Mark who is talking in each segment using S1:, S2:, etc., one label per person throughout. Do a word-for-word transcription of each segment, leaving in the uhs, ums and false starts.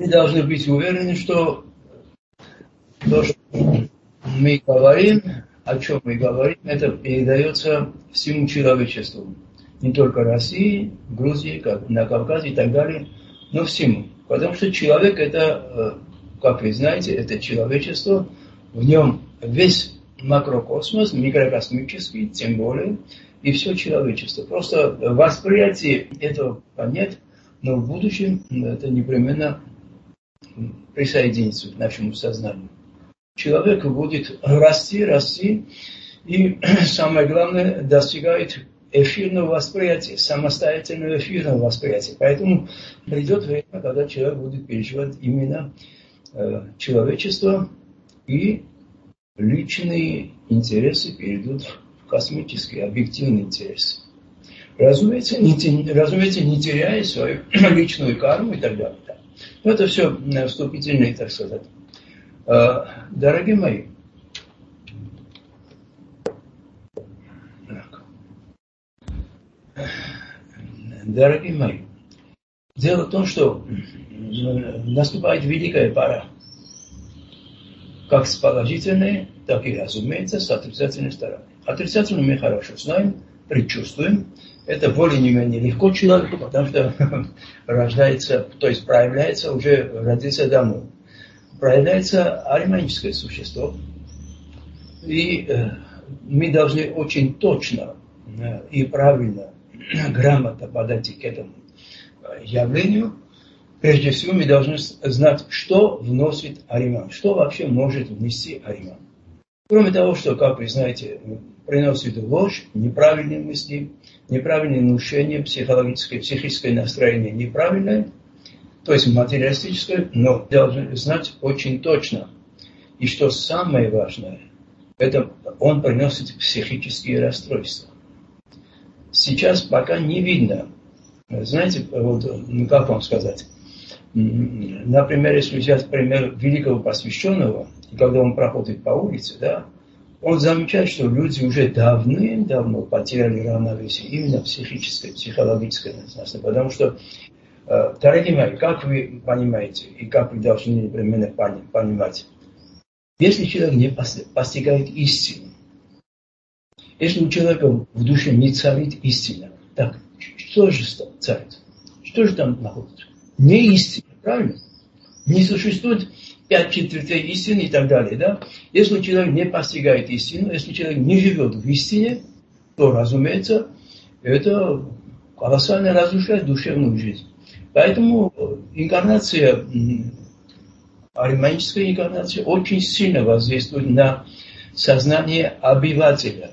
S1: мы должны быть уверены, что то, что мы говорим, о чем мы говорим, это передается всему человечеству. Не только России, Грузии, на Кавказе и так далее, но всему. Потому что человек это, как вы знаете, это человечество, в нем весь макрокосмос, микрокосмический, тем более, и все человечество. Просто восприятие этого нет, но в будущем это непременно присоединится к нашему сознанию. Человек будет расти, расти, и самое главное, достигает эфирного восприятия, самостоятельного эфирного восприятия. Поэтому придет время, когда человек будет переживать именно э, человечество, и личные интересы перейдут в космические, объективные интересы. Разумеется, не, разумеется, не теряя свою личную карму и так далее. Но это все вступительные, так сказать. Э, дорогие мои, Дорогие мои, дело в том, что наступает великая пора, как с положительной, так и, разумеется, с отрицательной стороны. Отрицательную мы хорошо знаем, предчувствуем. Это более-менее легко человеку, потому что рождается, то есть проявляется, уже родился давно. Проявляется ариманическое существо. И э, мы должны очень точно э, и правильно, грамотно подойти к этому явлению. Прежде всего мы должны знать, что вносит ариман, что вообще может внести ариман. Кроме того, что, как вы знаете, приносит ложь, неправильные мысли, неправильные внушения, психологическое, психическое настроение неправильное, то есть материалистическое, но должны знать очень точно. И что самое важное, это он приносит психические расстройства. Сейчас пока не видно, знаете, вот, как вам сказать, например, если взять пример великого посвященного, когда он проходит по улице, да, он замечает, что люди уже давным-давно потеряли равновесие, именно психическое, психологическое, потому что, дорогие мои, как вы понимаете, и как вы должны непременно понимать, если человек не постигает истину, если у человека в душе не царит истина, так что же царит? Что же там находится? Не истина, правильно? Не существует пять четвертей истины и так далее, да? Если человек не постигает истину, если человек не живет в истине, то, разумеется, это колоссально разрушает душевную жизнь. Поэтому инкарнация, ариманическая инкарнация очень сильно воздействует на сознание обывателя.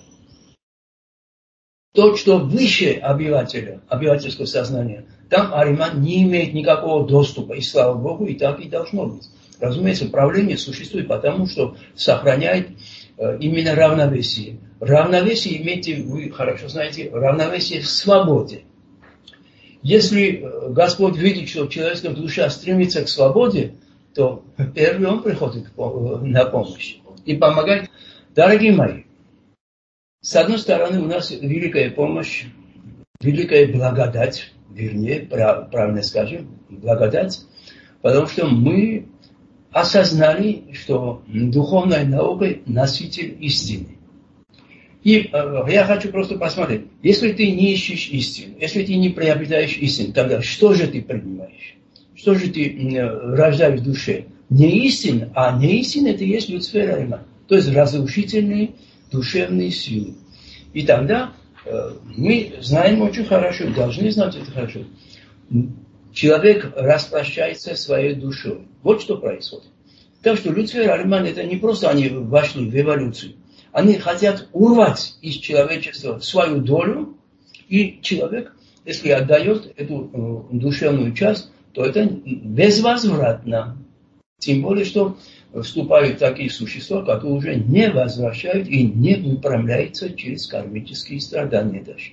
S1: То, что выше обывателя, обывательского сознания, там ариман не имеет никакого доступа. И слава Богу, и так и должно быть. Разумеется, правление существует потому, что сохраняет э, именно равновесие. Равновесие, имейте, вы хорошо знаете, равновесие в свободе. Если Господь видит, что человеческая душа стремится к свободе, то первый он приходит на помощь и помогает. Дорогие мои, с одной стороны, у нас великая помощь, великая благодать, вернее, правильно скажем, благодать, потому что мы осознали, что духовная наука – носитель истины. И э, я хочу просто посмотреть, если ты не ищешь истину, если ты не приобретаешь истину, тогда что же ты принимаешь? Что же ты э, рождаешь в душе? Не истина, а не истина – это и есть Люцифер Ариман, то есть разрушительные душевные силы. И тогда э, мы знаем очень хорошо, должны знать это хорошо. Человек распрощается своей душой. Вот что происходит. Так что Люцифер Ариман – это не просто они вошли в эволюцию. Они хотят урвать из человечества свою долю, и человек, если отдает эту э, душевную часть, то это безвозвратно. Тем более, что вступают такие существа, которые уже не возвращают и не выправляются через кармические страдания даже.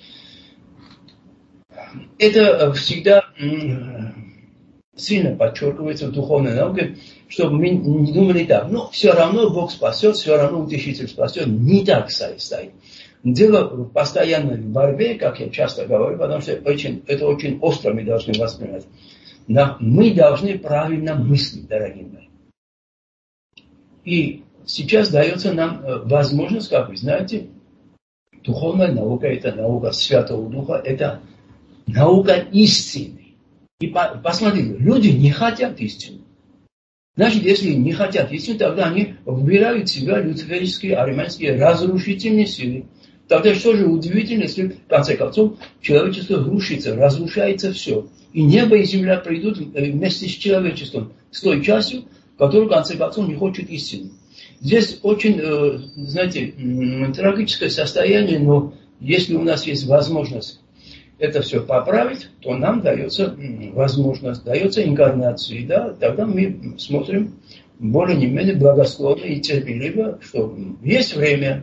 S1: Это всегда сильно подчеркивается в духовной науке, чтобы мы не думали так, ну, все равно Бог спасет, все равно Утешитель спасет. Не так стоит. Дело в постоянной борьбе, как я часто говорю, потому что очень, это очень остро мы должны воспринимать. мы должны правильно мыслить, дорогие мои. И сейчас дается нам возможность, как вы знаете, духовная наука – это наука Святого Духа, это наука истины. И по, посмотрите, люди не хотят истины. Значит, если не хотят истины, тогда они выбирают в себя люциферические, ариманские разрушительные силы. Тогда что же удивительно, если в конце концов человечество рушится, разрушается все. И небо и земля придут вместе с человечеством, с той частью, которая в конце концов не хочет истины. Здесь очень, знаете, трагическое состояние, но если у нас есть возможность это все поправить, то нам дается возможность, дается инкарнация, да, тогда мы смотрим более-менее благосклонно и терпеливо, что есть время.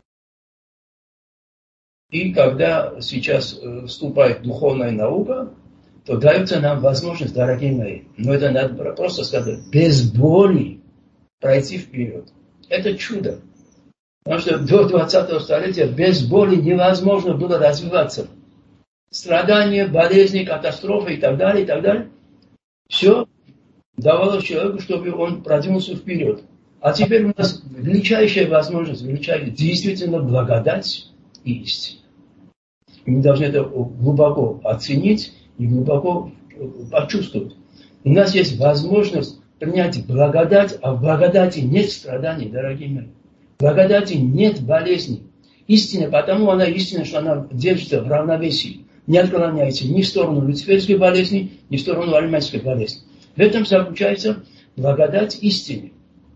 S1: И когда сейчас вступает духовная наука, то дается нам возможность, дорогие мои, но это надо просто сказать, без боли пройти вперед. Это чудо. Потому что до двадцатого столетия без боли невозможно было развиваться. Страдания, болезни, катастрофы и так далее, и так далее. Все давало человеку, чтобы он продвинулся вперед. А теперь у нас величайшая возможность, величайшая действительно благодать и истина. И мы должны это глубоко оценить и глубоко почувствовать. У нас есть возможность принять благодать, а в благодати нет страданий, дорогие мои. В благодати нет болезней. Истина, потому она истина, что она держится в равновесии. Не отклоняется ни в сторону люциферской болезни, ни в сторону ариманской болезни. В этом заключается благодать истины.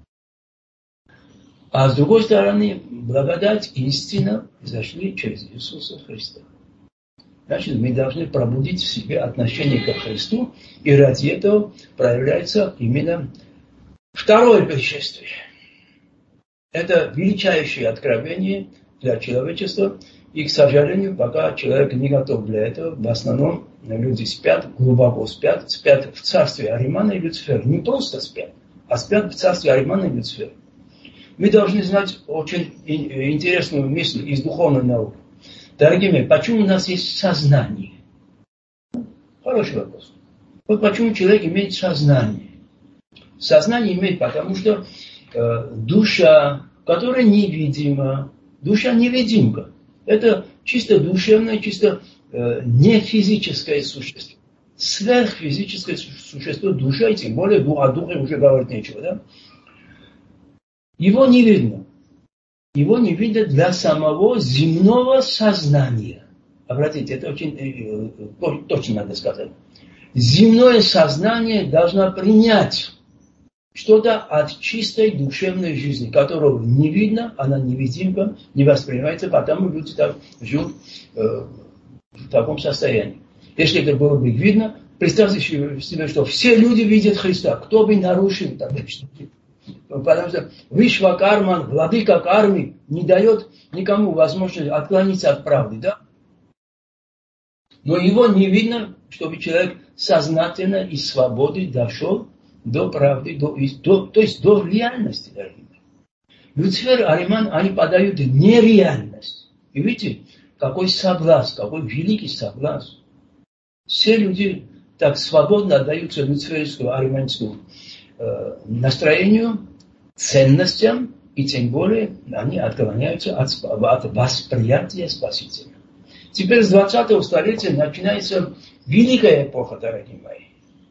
S1: А с другой стороны, благодать и истина зашли через Иисуса Христа. Значит, мы должны пробудить в себе отношение к Христу, и ради этого проявляется именно второе пришествие. Это величайшее откровение для человечества, и, к сожалению, пока человек не готов для этого, в основном люди спят, глубоко спят, спят в царстве Аримана и Люцифера. Не просто спят, а спят в царстве Аримана и Люцифера. Мы должны знать очень интересную мысль из духовной науки. Дорогие мои, почему у нас есть сознание? Хороший вопрос. Вот почему человек имеет сознание. Сознание имеет, потому что э, душа, которая невидима, душа невидимка. Это чисто душевное, чисто э, не физическое существо. Сверхфизическое существо, душа, и тем более о духе уже говорить нечего. Да? Его не видно. Его не видно для самого земного сознания. Обратите, это очень э, точно надо сказать. Земное сознание должно принять что-то от чистой душевной жизни, которую не видно, она невидимка, не воспринимается, потому люди так живут э, в таком состоянии. Если это было бы видно, представьте себе, что все люди видят Христа. Кто бы нарушил тогда что-то? Потому что Вишвакарман, владыка кармы, не дает никому возможности отклониться от правды, да? Но его не видно, чтобы человек сознательно и свободой дошел до правды, до, до, то есть до реальности, дорогие мои. Люцифер, Ариман, они подают нереальность. И видите, какой соблазн, какой великий соблазн. Все люди так свободно отдаются люциферскому, ариманскому э, настроению, ценностям, и тем более они отклоняются от, от восприятия Спасителя. Теперь с двадцатого столетия начинается великая эпоха, дорогие мои.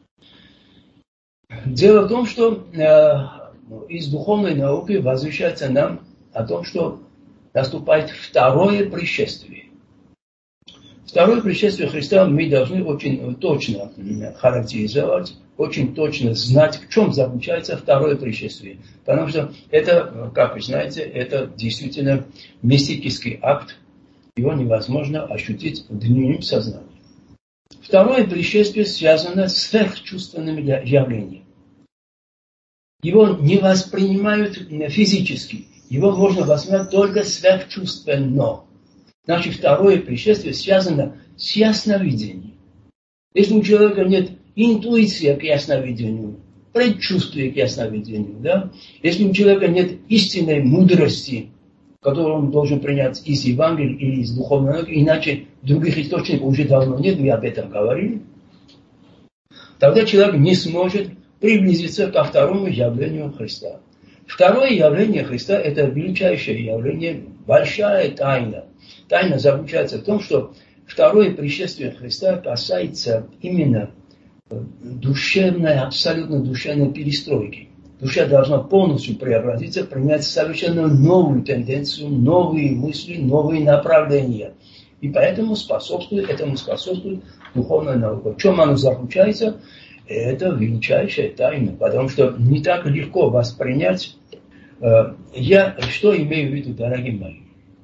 S1: Дело в том, что э, из духовной науки возвещается нам о том, что наступает второе пришествие. Второе пришествие Христа мы должны очень точно характеризовать, очень точно знать, в чем заключается второе пришествие. Потому что это, как вы знаете, это действительно мистический акт. Его невозможно ощутить в дневном сознании. Второе пришествие связано с сверхчувственными явлениями. Его не воспринимают физически. Его можно воспринимать только сверхчувственно. Значит, второе пришествие связано с ясновидением. Если у человека нет интуиции к ясновидению, предчувствия к ясновидению, да? Если у человека нет истинной мудрости, которую он должен принять из Евангелия или из духовной науки, иначе других источников уже давно нет, мы об этом говорили, тогда человек не сможет приблизиться ко второму явлению Христа. Второе явление Христа – это величайшее явление, большая тайна. Тайна заключается в том, что второе пришествие Христа касается именно душевной, абсолютно душевной перестройки. Душа должна полностью преобразиться, принять совершенно новую тенденцию, новые мысли, новые направления. И поэтому способствует, этому способствует духовная наука. В чем она заключается? Это величайшая тайна, потому что не так легко воспринять. Я что имею в виду, дорогие мои?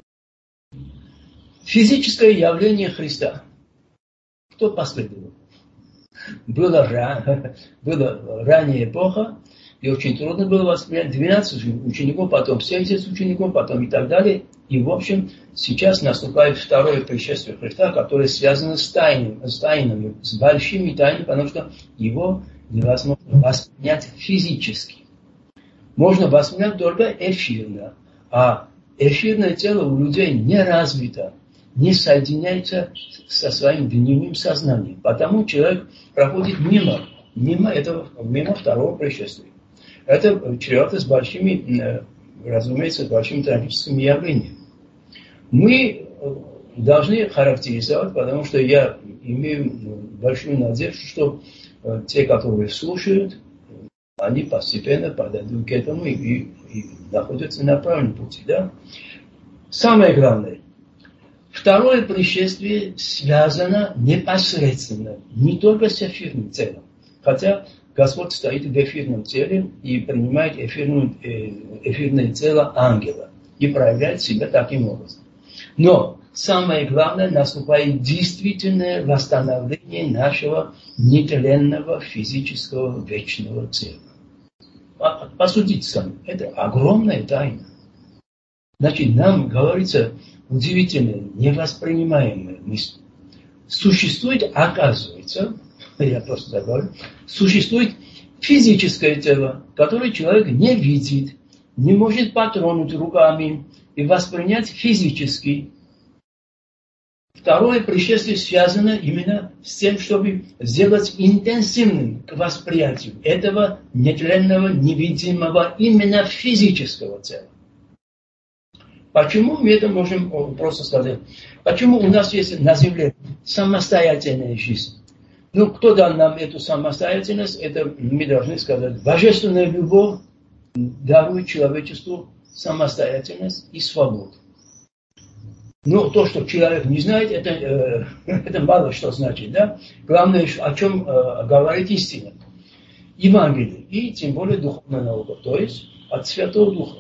S1: Физическое явление Христа. Кто последовал? Была, ран, была ранняя эпоха, и очень трудно было воспринять двенадцать учеников, потом семьдесят учеников, потом и так далее. И, в общем, сейчас наступает второе пришествие Христа, которое связано с тайнами, с тайнами, с большими тайнами, потому что его невозможно воспринять физически. Можно воспринять только эфирно, а эфирное тело у людей не развито, не соединяется со своим внутренним сознанием. Потому человек проходит мимо, мимо этого, мимо второго пришествия. Это чревато с большими, разумеется, с большими трагическими явлениями. Мы должны характеризовать, потому что я имею большую надежду, что те, которые слушают, они постепенно подойдут к этому и, и, и находятся на правильном пути. Да? Самое главное, второе пришествие связано непосредственно не только с эфирным телом, хотя Господь стоит в эфирном теле и принимает эфирную, эфирное тело ангела и проявляет себя таким образом. Но самое главное, наступает действительное восстановление нашего нетленного физического вечного тела. Посудите сами, это огромная тайна. Значит, нам говорится удивительная, невоспринимаемая мысль. Существует, оказывается, я просто заговорю, существует физическое тело, которое человек не видит, не может потронуть руками и воспринять физически. Второе пришествие связано именно с тем, чтобы сделать интенсивным к восприятию этого нетленного, невидимого, именно физического тела. Почему мы это можем просто сказать? Почему у нас есть на земле самостоятельная жизнь? Ну, кто дал нам эту самостоятельность? Это мы должны сказать. Божественная любовь дарует человечеству самостоятельность и свободу. Но то, что человек не знает, это, э, это мало что значит. Да? Главное, о чем э, говорит истина. Евангелие и тем более духовная наука, то есть от Святого Духа.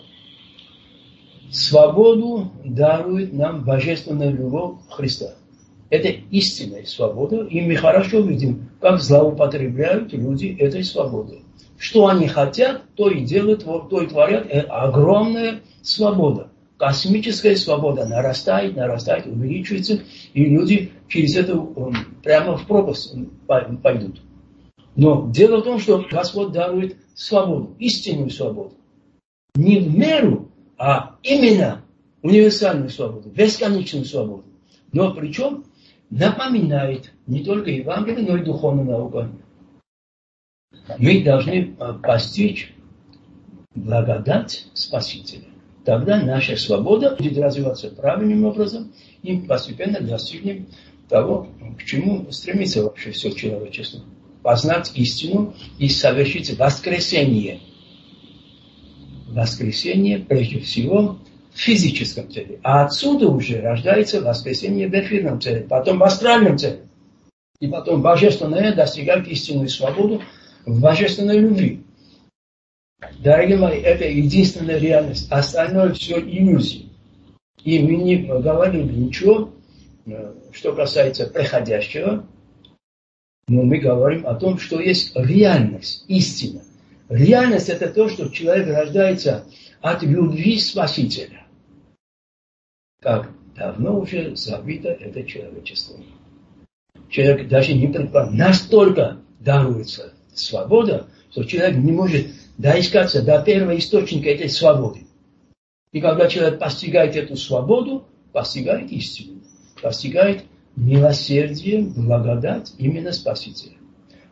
S1: Свободу дарует нам божественная любовь Христа. Это истинная свобода, и мы хорошо видим, как злоупотребляют люди этой свободой. Что они хотят, то и делают, то и творят. Это огромная свобода. Космическая свобода нарастает, нарастает, увеличивается, и люди через это прямо в пропасть пойдут. Но дело в том, что Господь дарует свободу, истинную свободу. Не в меру, а именно универсальную свободу, бесконечную свободу. Но причем напоминает не только Евангелие, но и духовная наука. Мы должны постичь благодать Спасителя. Тогда наша свобода будет развиваться правильным образом, и постепенно достигнем того, к чему стремится вообще все человечество. Познать истину и совершить воскресение. Воскресение, прежде всего, в физическом теле. А отсюда уже рождается воскресение в эфирном теле, потом в астральном теле. И потом божественное достигает истинную свободу в божественной любви. Дорогие мои, это единственная реальность. Остальное все иллюзии. И мы не говорили ничего, что касается приходящего, но мы говорим о том, что есть реальность, истина. Реальность – это то, что человек рождается от любви Спасителя. Как давно уже забито это человечество. Человек даже не предполагает. Настолько даруется свобода, что человек не может доискаться до первого источника этой свободы. И когда человек постигает эту свободу, постигает истину, постигает милосердие, благодать именно Спасителя.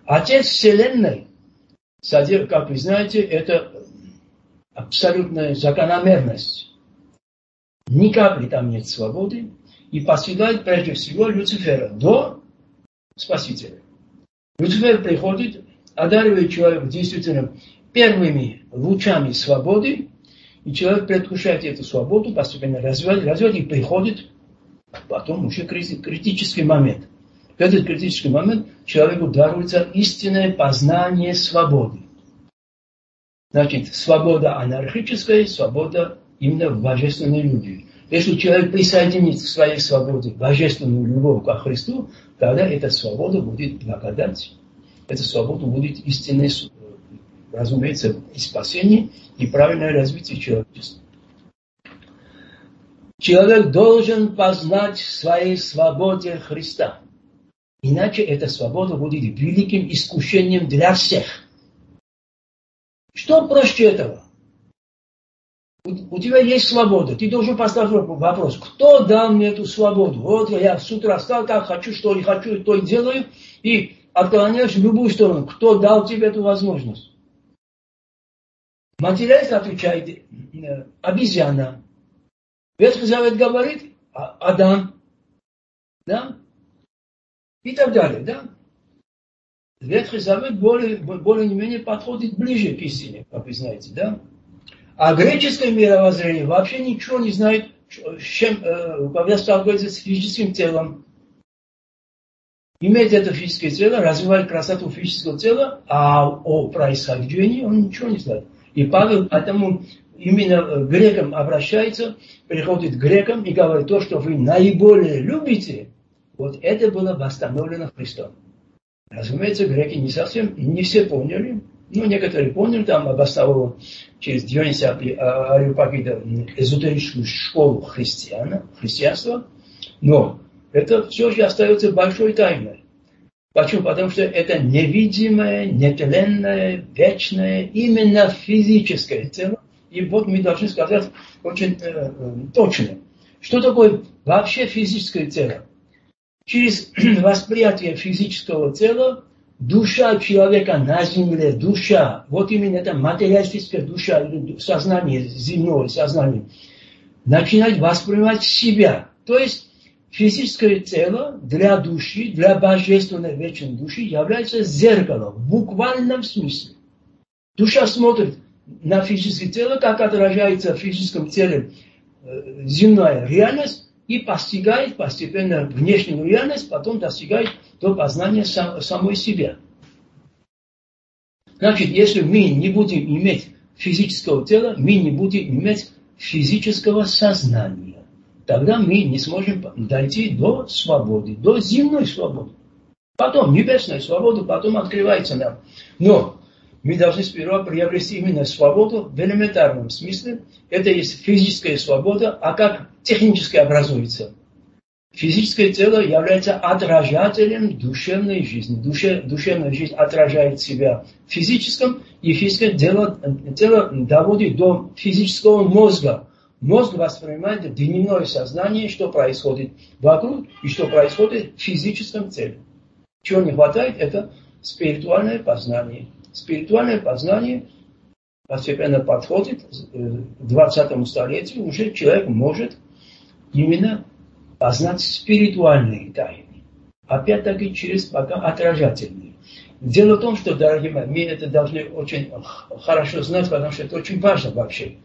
S1: Отец Вселенной, как вы знаете, это абсолютная закономерность. Ни капли там нет свободы. И посылает прежде всего Люцифера до Спасителя. Люцифер приходит, одаривает человека действительно первыми лучами свободы, и человек предвкушает эту свободу, постепенно развивает, развивает, и приходит потом уже критический момент. В этот критический момент человеку даруется истинное познание свободы. Значит, свобода анархическая, свобода именно в божественной любви. Если человек присоединит к своей свободе божественную любовь ко Христу, тогда эта свобода будет благодать. Эта свобода будет истинной, разумеется, и спасение, и правильное развитие человечества. Человек должен познать в своей свободе Христа. Иначе эта свобода будет великим искушением для всех. Что проще этого? У тебя есть свобода. Ты должен поставить вопрос, кто дал мне эту свободу? Вот я с утра встал, как хочу, что не хочу, то и делаю. И отклоняюсь в любую сторону. Кто дал тебе эту возможность? Материалист отвечает, обезьяна. Ветхий Завет говорит, Адам. Да? И так далее. Да? Ветхий Завет более, более-менее подходит ближе к истине, как вы знаете. Да? А греческое мировоззрение вообще ничего не знает, чем, э, когда сталкивается с физическим телом. Имеет это физическое тело, развивает красоту физического тела, а о происхождении он ничего не знает. И Павел поэтому именно к грекам обращается, приходит к грекам и говорит, то, что вы наиболее любите, вот это было восстановлено Христом. Разумеется, греки не совсем, не все поняли. Ну, некоторые поняли, там обосновывал через Дионисия Ареопагида эзотерическую школу христиана, христианства, но это все же остается большой тайной. Почему? Потому что это невидимое, нетленное, вечное, именно физическое тело. И вот мы должны сказать очень э, точно, что такое вообще физическое тело. Через восприятие физического тела душа человека на земле, душа, вот именно это материалистическая душа, или сознание, земное сознание, начинает воспринимать себя. То есть физическое тело для души, для божественной вечной души является зеркалом, в буквальном смысле. Душа смотрит на физическое тело, как отражается в физическом теле э, земная реальность, и постигает постепенно внешнюю реальность, потом достигает до познания сам, самой себя. Значит, если мы не будем иметь физического тела, мы не будем иметь физического сознания. Тогда мы не сможем дойти до свободы, до земной свободы. Потом небесная свобода, потом открывается нам. Но мы должны сперва приобрести именно свободу в элементарном смысле. Это есть физическая свобода, а как технически образуется? Физическое тело является отражателем душевной жизни. Душе, душевная жизнь отражает себя в физическом, и физическое тело, тело доводит до физического мозга. Мозг воспринимает дневное сознание, что происходит вокруг и что происходит в физическом теле. Чего не хватает, это спиритуальное познание. Спиритуальное познание постепенно подходит к двадцатому столетию, уже человек может именно познать спиритуальные тайны. Опять-таки через пока отражательные. Дело в том, что, дорогие мои, мы это должны очень хорошо знать, потому что это очень важно вообще.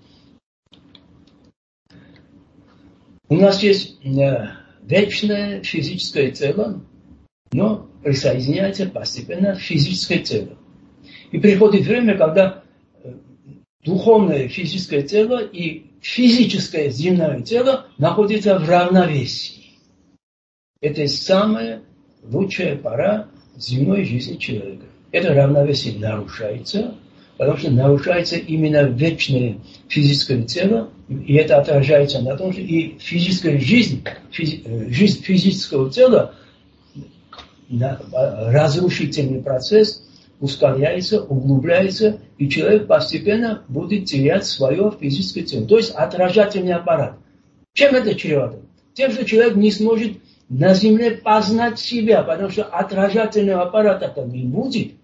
S1: У нас есть вечное физическое тело, но присоединяется постепенно физическое тело. И приходит время, когда духовное физическое тело и физическое земное тело находятся в равновесии. Это самая лучшая пора земной жизни человека. Это равновесие нарушается, потому что нарушается именно вечное физическое тело, и это отражается на том, что и физическая жизнь, физи, жизнь физического тела, разрушительный процесс ускоряется, углубляется, и человек постепенно будет терять свое физическое тело. То есть отражательный аппарат. Чем это чревато? Тем, что человек не сможет на земле познать себя, потому что отражательного аппарата-то не будет.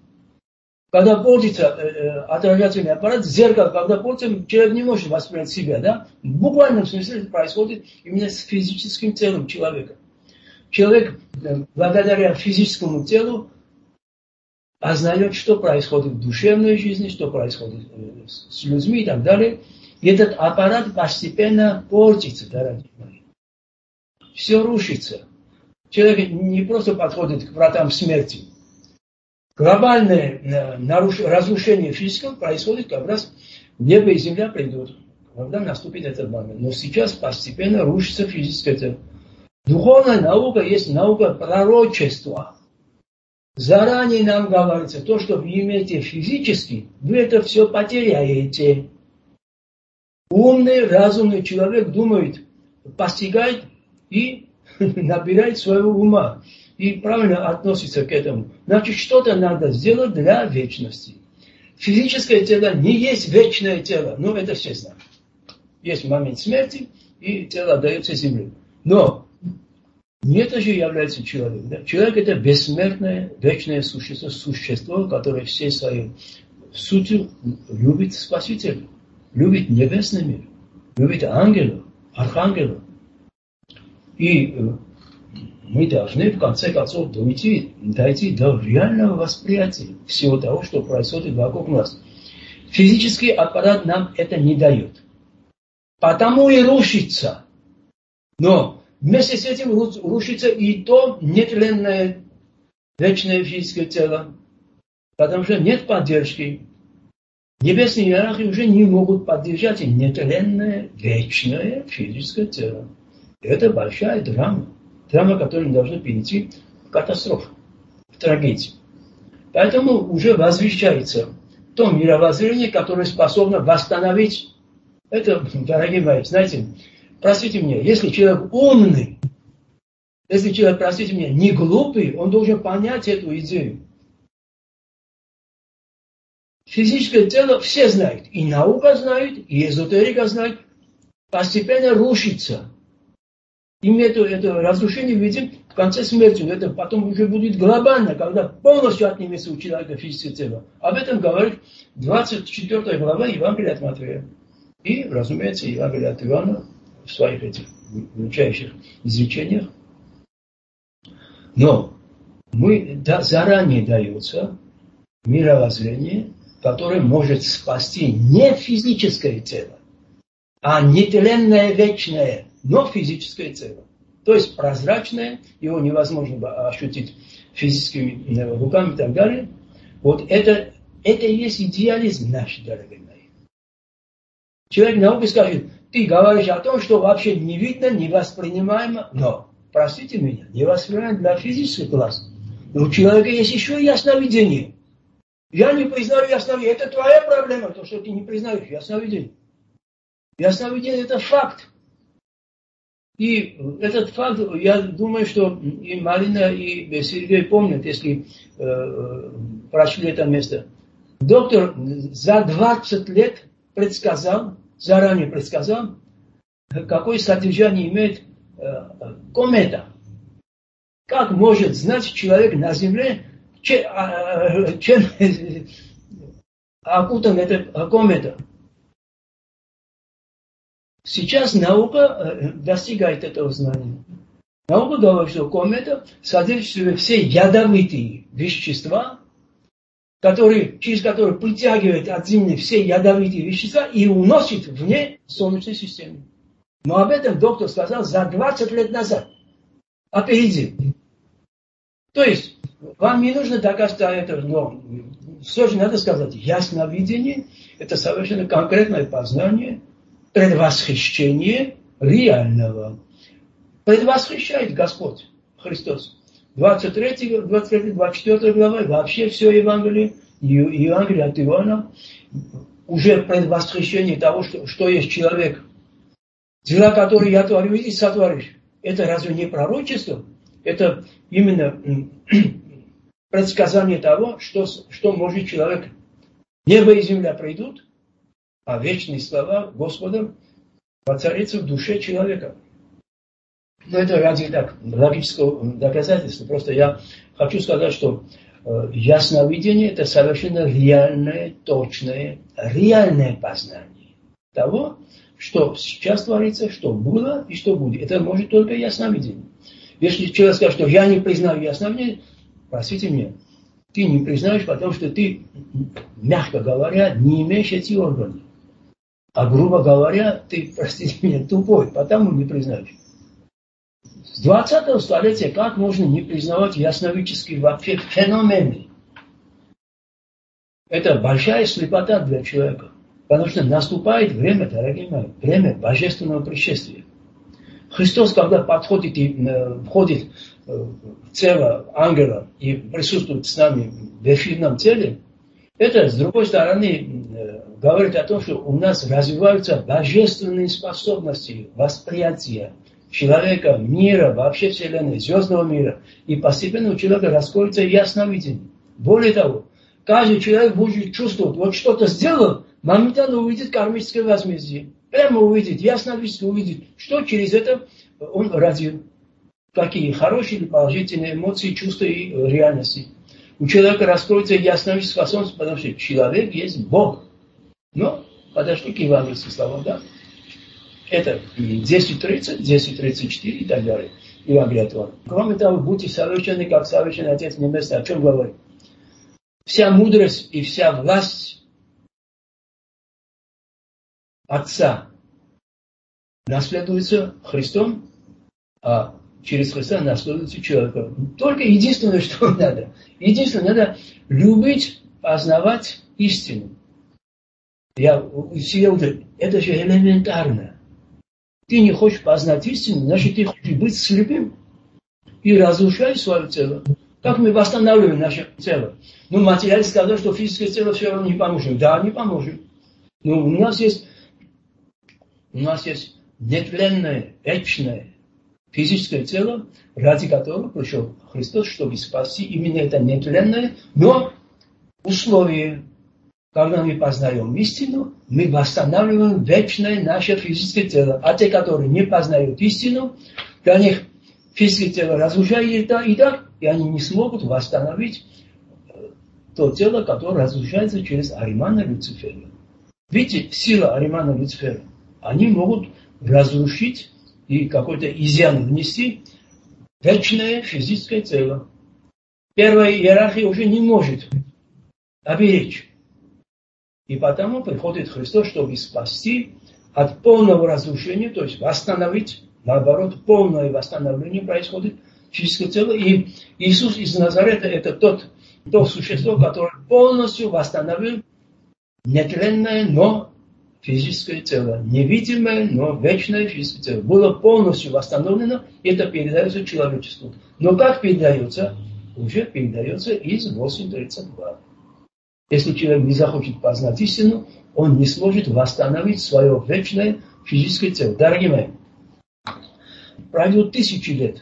S1: Когда портится э, отражательный аппарат, зеркало, когда портится, человек не может воспринять себя, да? В буквальном смысле это происходит именно с физическим телом человека. Человек, э, благодаря физическому телу, осознает, что происходит в душевной жизни, что происходит э, с людьми и так далее. И этот аппарат постепенно портится, дорогие мои. Все рушится. Человек не просто подходит к вратам смерти. Глобальное разрушение физического происходит как раз небо и земля придут, когда наступит этот момент. Но сейчас постепенно рушится физическое тело. Духовная наука есть наука пророчества. Заранее нам говорится, то, что вы имеете физически, вы это все потеряете. Умный, разумный человек думает, постигает и набирает своего ума. И правильно относится к этому. Значит, что-то надо сделать для вечности. Физическое тело не есть вечное тело. Ну, это все знают. Есть момент смерти, и тело отдается земле. Но не это же является человек. Да? Человек это бессмертное, вечное существо, существо, которое всей своей сутью любит Спасителя, любит небесный мир, любит ангелов, архангелов. И мы должны в конце концов дойти, дойти до реального восприятия всего того, что происходит вокруг нас. Физический аппарат нам это не дает. Потому и рушится. Но вместе с этим рушится и то нетленное вечное физическое тело. Потому что нет поддержки. Небесные иерархии уже не могут поддержать нетленное вечное физическое тело. Это большая драма. Драма, которую мы должны перейти в катастрофу, в трагедию. Поэтому уже возвещается то мировоззрение, которое способно восстановить. Это, дорогие мои, знаете, простите меня, если человек умный, если человек, простите меня, не глупый, он должен понять эту идею. Физическое тело все знают, и наука знает, и эзотерика знает, постепенно рушится. И мы это, это разрушение видим в конце смерти. Но это потом уже будет глобально, когда полностью отнимется у человека физическое тело. Об этом говорит двадцать четвёртая глава Евангелия от Матфея. И, разумеется, Евангелие от Иоанна в своих этих величайших изречениях. Но мы, да, заранее дается мировоззрение, которое может спасти не физическое тело, а нетленное вечное, но физическое тело. То есть прозрачное, его невозможно ощутить физическими руками и так далее. Вот это, это и есть идеализм наш, дорогие мои. Человек науки скажет, ты говоришь о том, что вообще не видно, не воспринимаемо, но, простите меня, не воспринимаемо для физических глаз. Но у человека есть еще и ясновидение. Я не признаю ясновидение. Это твоя проблема, то, что ты не признаешь ясновидение. Ясновидение – это факт. И этот факт, я думаю, что и Марина, и Сергей помнят, если э, прочли это место. Доктор за двадцать лет предсказал, заранее предсказал, какое содержание имеет э, комета. Как может знать человек на Земле, чем, э, чем окутан эта комета? Сейчас наука достигает этого знания. Наука говорит, что комета содержит в себе все ядовитые вещества, которые, через которые притягивает от Земли все ядовитые вещества и уносит вне Солнечной системы. Но об этом доктор сказал за двадцать лет назад. Опередил. То есть, вам не нужно доказать это, но все же надо сказать, ясновидение – это совершенно конкретное познание, предвосхищение реального. Предвосхищает Господь Христос. двадцать третья, двадцать третья, двадцать четвёртая глава, вообще все Евангелие, Евангелие от Иоанна, уже предвосхищение того, что, что есть человек. Дела, которые я творю, и сотворишь. Это разве не пророчество? Это именно предсказание того, что, что может человек. Небо и земля придут, а вечные слова Господа воцарятся в душе человека. Но это ради так, логического доказательства. Просто я хочу сказать, что ясновидение – это совершенно реальное, точное, реальное познание того, что сейчас творится, что было и что будет. Это может только ясновидение. Если человек скажет, что я не признаю ясновидение, простите меня, ты не признаешь, потому что ты, мягко говоря, не имеешь эти органы. А грубо говоря, ты, простите меня, тупой, потому не признаешь. С двадцатого столетия как можно не признавать ясновидческие вообще феномены? Это большая слепота для человека. Потому что наступает время, дорогие мои, время божественного пришествия. Христос, когда подходит и э, входит э, в тело ангела и присутствует с нами в эфирном теле, это, с другой стороны, э, говорит о том, что у нас развиваются божественные способности восприятия человека, мира, вообще Вселенной, звездного мира. И постепенно у человека раскроется ясновидение. Более того, каждый человек будет чувствовать, вот что-то сделал, моментально увидит кармическое возмездие. Прямо увидит, ясновидение увидит, что через это он родил. Какие хорошие или положительные эмоции, чувства и реальности. У человека раскроется ясновидение способность, потому что человек есть Бог. Но подошли к евангельским словам, да? Это десять тридцать, десять тридцать четыре и так далее. Евангелие от Иоанна. Кроме того, будьте совершенны, как совершенный Отец Небесный. О чем говорит? Вся мудрость и вся власть Отца наследуется Христом, а через Христа наследуется человеком. Только единственное, что надо. Единственное, надо любить, познавать истину. Я себе уже, это же элементарно. Ты не хочешь познать истину, значит, ты хочешь быть слепым и разрушать свое тело. Как мы восстанавливаем наше тело? Ну, материалист сказал, что физическое тело все равно не поможет. Да, не поможет. Но у нас есть, у нас есть нетленное, вечное физическое тело, ради которого пришел Христос, чтобы спасти именно это нетленное, но условие. Когда мы познаем истину, мы восстанавливаем вечное наше физическое тело. А те, которые не познают истину, для них физическое тело разрушается и так, и они не смогут восстановить то тело, которое разрушается через Аримана Люцифера. Видите, сила Аримана Люцифера, они могут разрушить и какой-то изъян внести вечное физическое тело. Первая иерархия уже не может оберечь. И потому приходит Христос, чтобы спасти от полного разрушения, то есть восстановить, наоборот, полное восстановление происходит физическое тело. И Иисус из Назарета – это тот, то существо, которое полностью восстановил нетленное, но физическое тело. Невидимое, но вечное физическое тело. Было полностью восстановлено, и это передается человечеству. Но как передается? Уже передается из восемь тридцать два. Если человек не захочет познать истину, он не сможет восстановить свое вечное физическое тело. Дорогие мои, пройдут тысячи лет,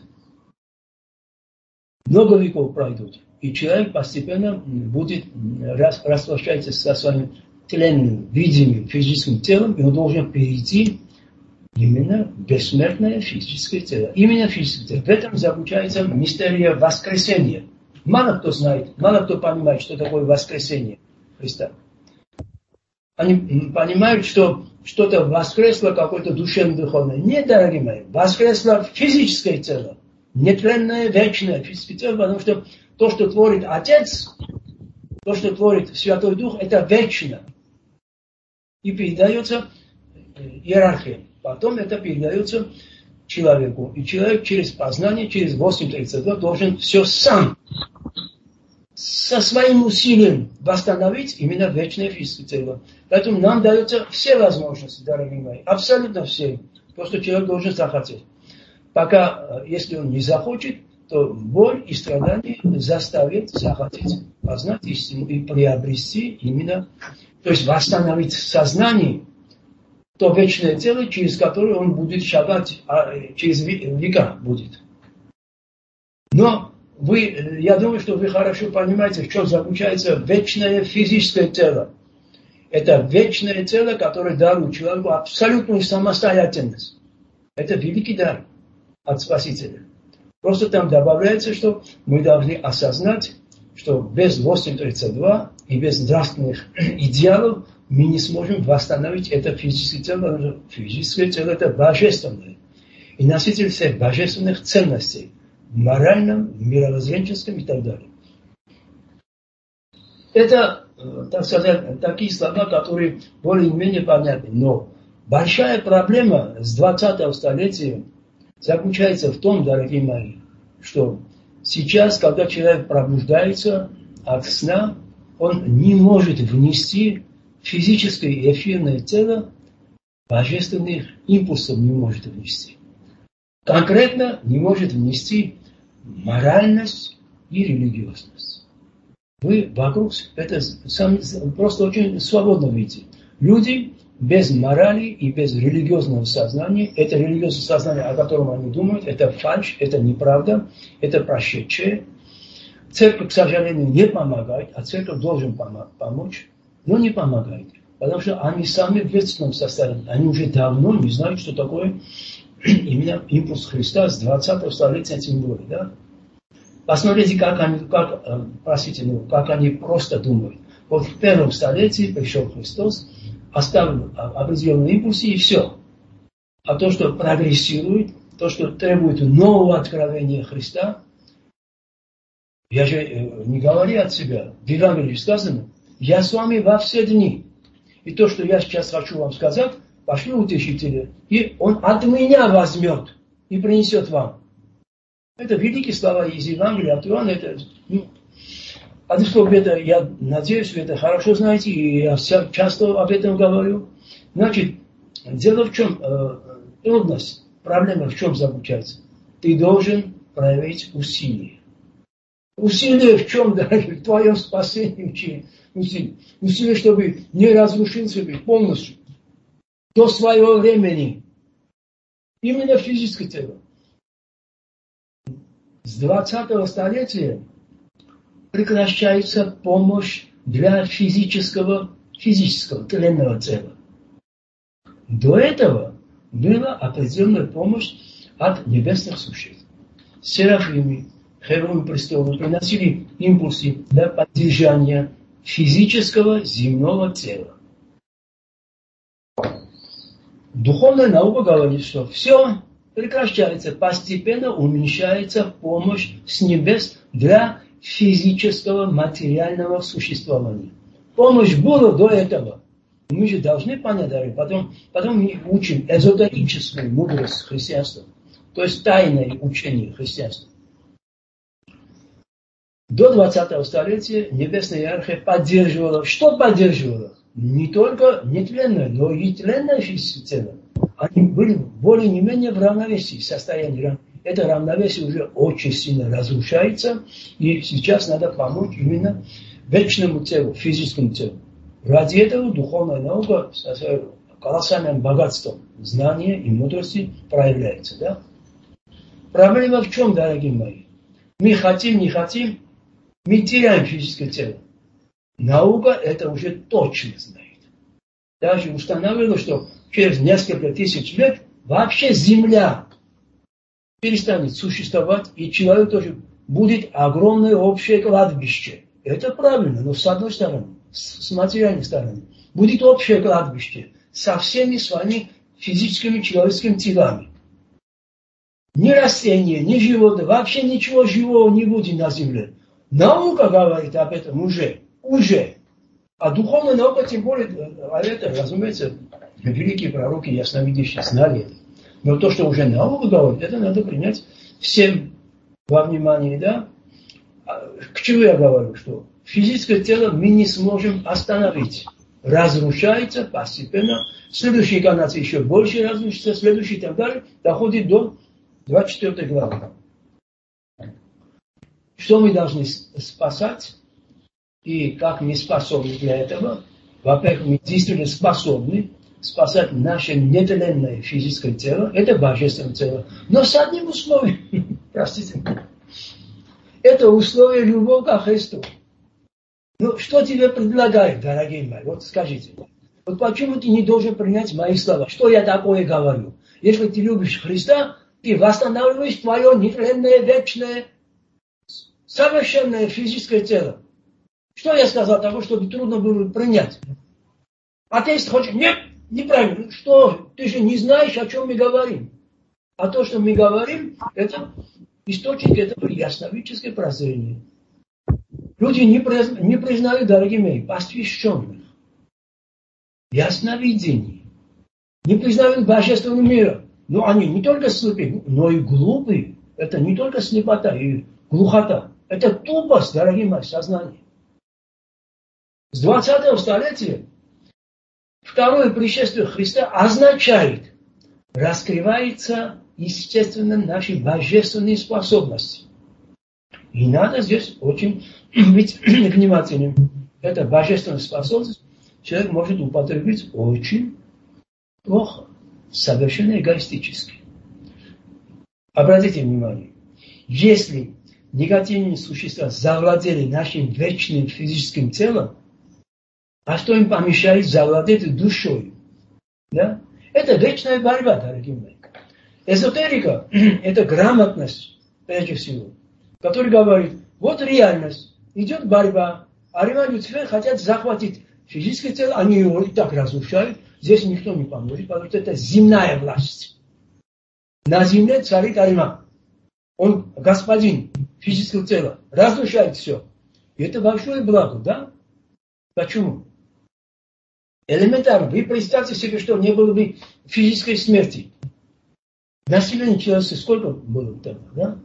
S1: много веков пройдут, и человек постепенно будет распрощаться со своим тленным, видимым физическим телом, и он должен перейти именно в бессмертное физическое тело. Именно физическое тело. В этом заключается мистерия воскресения. Мало кто знает, мало кто понимает, что такое воскресение Христа. Они понимают, что что-то воскресло, какое-то душевно-духовное. Нет, дорогие мои, воскресло физическое тело. Нетленное, вечное физическое тело, потому что то, что творит Отец, то, что творит Святой Дух, это вечно. И передается иерархия. Потом это передается человеку. И человек через познание, через восемь тридцать два должен все сам со своим усилием восстановить именно вечное физическое тело. Поэтому нам даются все возможности, дорогие мои, абсолютно все. Просто человек должен захотеть. Пока, если он не захочет, то боль и страдания заставят захотеть познать истину и приобрести именно, то есть восстановить сознание, то вечное тело, через которое он будет шагать, а через века будет. Но вы, я думаю, что вы хорошо понимаете, в чем заключается вечное физическое тело. Это вечное тело, которое дарует человеку абсолютную самостоятельность. Это великий дар от Спасителя. Просто там добавляется, что мы должны осознать, что без восемь тридцать два и без нравственных идеалов мы не сможем восстановить это физическое тело. Физическое тело – это божественное. И носитель всех божественных ценностей в моральном, мировоззренческом и так далее. Это, так сказать, такие слова, которые более-менее понятны. Но большая проблема с двадцатого столетия заключается в том, дорогие мои, что сейчас, когда человек пробуждается от сна, он не может внести в физическое и эфирное тело божественных импульсов, не может внести. Конкретно не может внести моральность и религиозность. Вы вокруг это сами, просто очень свободно видите. Люди без морали и без религиозного сознания, это религиозное сознание, о котором они думают, это фальшь, это неправда, это прошедшее. Церковь, к сожалению, не помогает, а церковь должен помочь, но не помогает. Потому что они сами в бедственном состоянии. Они уже давно не знают, что такое именно импульс Христа с двадцатого столетия тем более. Да? Посмотрите, как они, как, простите, ну, как они просто думают. Вот в первом столетии пришел Христос, оставил определенные импульсы и все. А то, что прогрессирует, то, что требует нового откровения Христа, я же не говорю от себя, в Евангелии сказано, я с вами во все дни. И то, что я сейчас хочу вам сказать, пошли утешители, и он от меня возьмет и принесет вам. Это великие слова из Евангелия от Иоанна. Это, ну, одним словом, это, я надеюсь, вы это хорошо знаете, и я часто об этом говорю. Значит, дело в чем, э, трудность, проблема в чем заключается? Ты должен проявить усилие. Усилие в чем, дорогие? В твоем спасении усилие. Усилие, чтобы не разрушил себя полностью. До своего времени. Именно физическое тело. С двадцатого столетия прекращается помощь для физического, физического тленного тела. До этого была определенная помощь от небесных существ. Серафимы, Херувимы престолы приносили импульсы для поддержания физического земного тела. Духовная наука говорит, что все прекращается, постепенно уменьшается помощь с небес для физического, материального существования. Помощь была до этого. Мы же должны понять, дорогие, потом, потом мы учим эзотерическую мудрость христианства, то есть тайное учение христианства. До двадцатого столетия небесная иерархия поддерживала, что поддерживала? Не только нетленное, но и тленное физическое тело. Они были более-менее в равновесии, состоянии. Это равновесие уже очень сильно разрушается, и сейчас надо помочь именно вечному телу, физическому телу. Ради этого духовная наука со своим колоссальным богатством знания и мудрости проявляется. Да? Проблема в чем, дорогие мои? Мы хотим, не хотим, мы теряем физическое тело. Наука это уже точно знает. Даже установила, что через несколько тысяч лет вообще Земля перестанет существовать, и человек тоже будет огромное общее кладбище. Это правильно, но с одной стороны, с материальной стороны, будет общее кладбище со всеми своими физическими человеческими телами. Ни растения, ни животные, вообще ничего живого не будет на Земле. Наука говорит об этом уже, уже. А духовная наука, тем более, а это, разумеется, великие пророки, ясновидящие, знали это. Но то, что уже наука говорит, это надо принять всем во внимание, да? К чему я говорю, что физическое тело мы не сможем остановить. Разрушается постепенно. Следующая инкарнация еще больше разрушится, следующий и так далее, доходит до двадцать четвёртой главы. Что мы должны спасать и как мы способны для этого? Во-первых, мы действительно способны спасать наше нетленное физическое тело, это божественное тело, но с одним условием, простите, это условие любовь ко Христу. Ну, что тебе предлагают, дорогие мои? Вот скажите. Вот почему ты не должен принять мои слова? Что я такое говорю? Если ты любишь Христа, ты восстанавливаешь твое нетленное вечное совершенное физическое тело. Что я сказал того, чтобы трудно было принять? Атеист хочет, нет, неправильно. Что? Ты же не знаешь, о чем мы говорим. А то, что мы говорим, это источник этого ясновидческого прозрения. Люди не, приз... не признают, дорогие мои, посвященных. Ясновидение. Не признают божественного мира. Но они не только слепы, но и глупы. Это не только слепота и глухота. Это тупость, дорогие мои, сознания. С двадцатого столетия второе пришествие Христа означает, раскрывается естественно наши божественные способности. И надо здесь очень быть внимательным. Эта божественная способность человек может употребить очень плохо, совершенно эгоистически. Обратите внимание, если негативные существа завладели нашим вечным физическим телом, а что им помешает завладеть душой? Да? Это вечная борьба, дорогие мои. Эзотерика – это грамотность, прежде всего, которая говорит, вот реальность, идет борьба, а революционеры хотят захватить физическое тело, они его и так разрушают, здесь никто не поможет, потому что это земная власть. На земле царит Ариман. Он господин физического тела, разрушает все. И это большое благо, да? Почему? Элементарно. Вы представьте себе, что не было бы физической смерти. Население человечества сколько было тогда, да?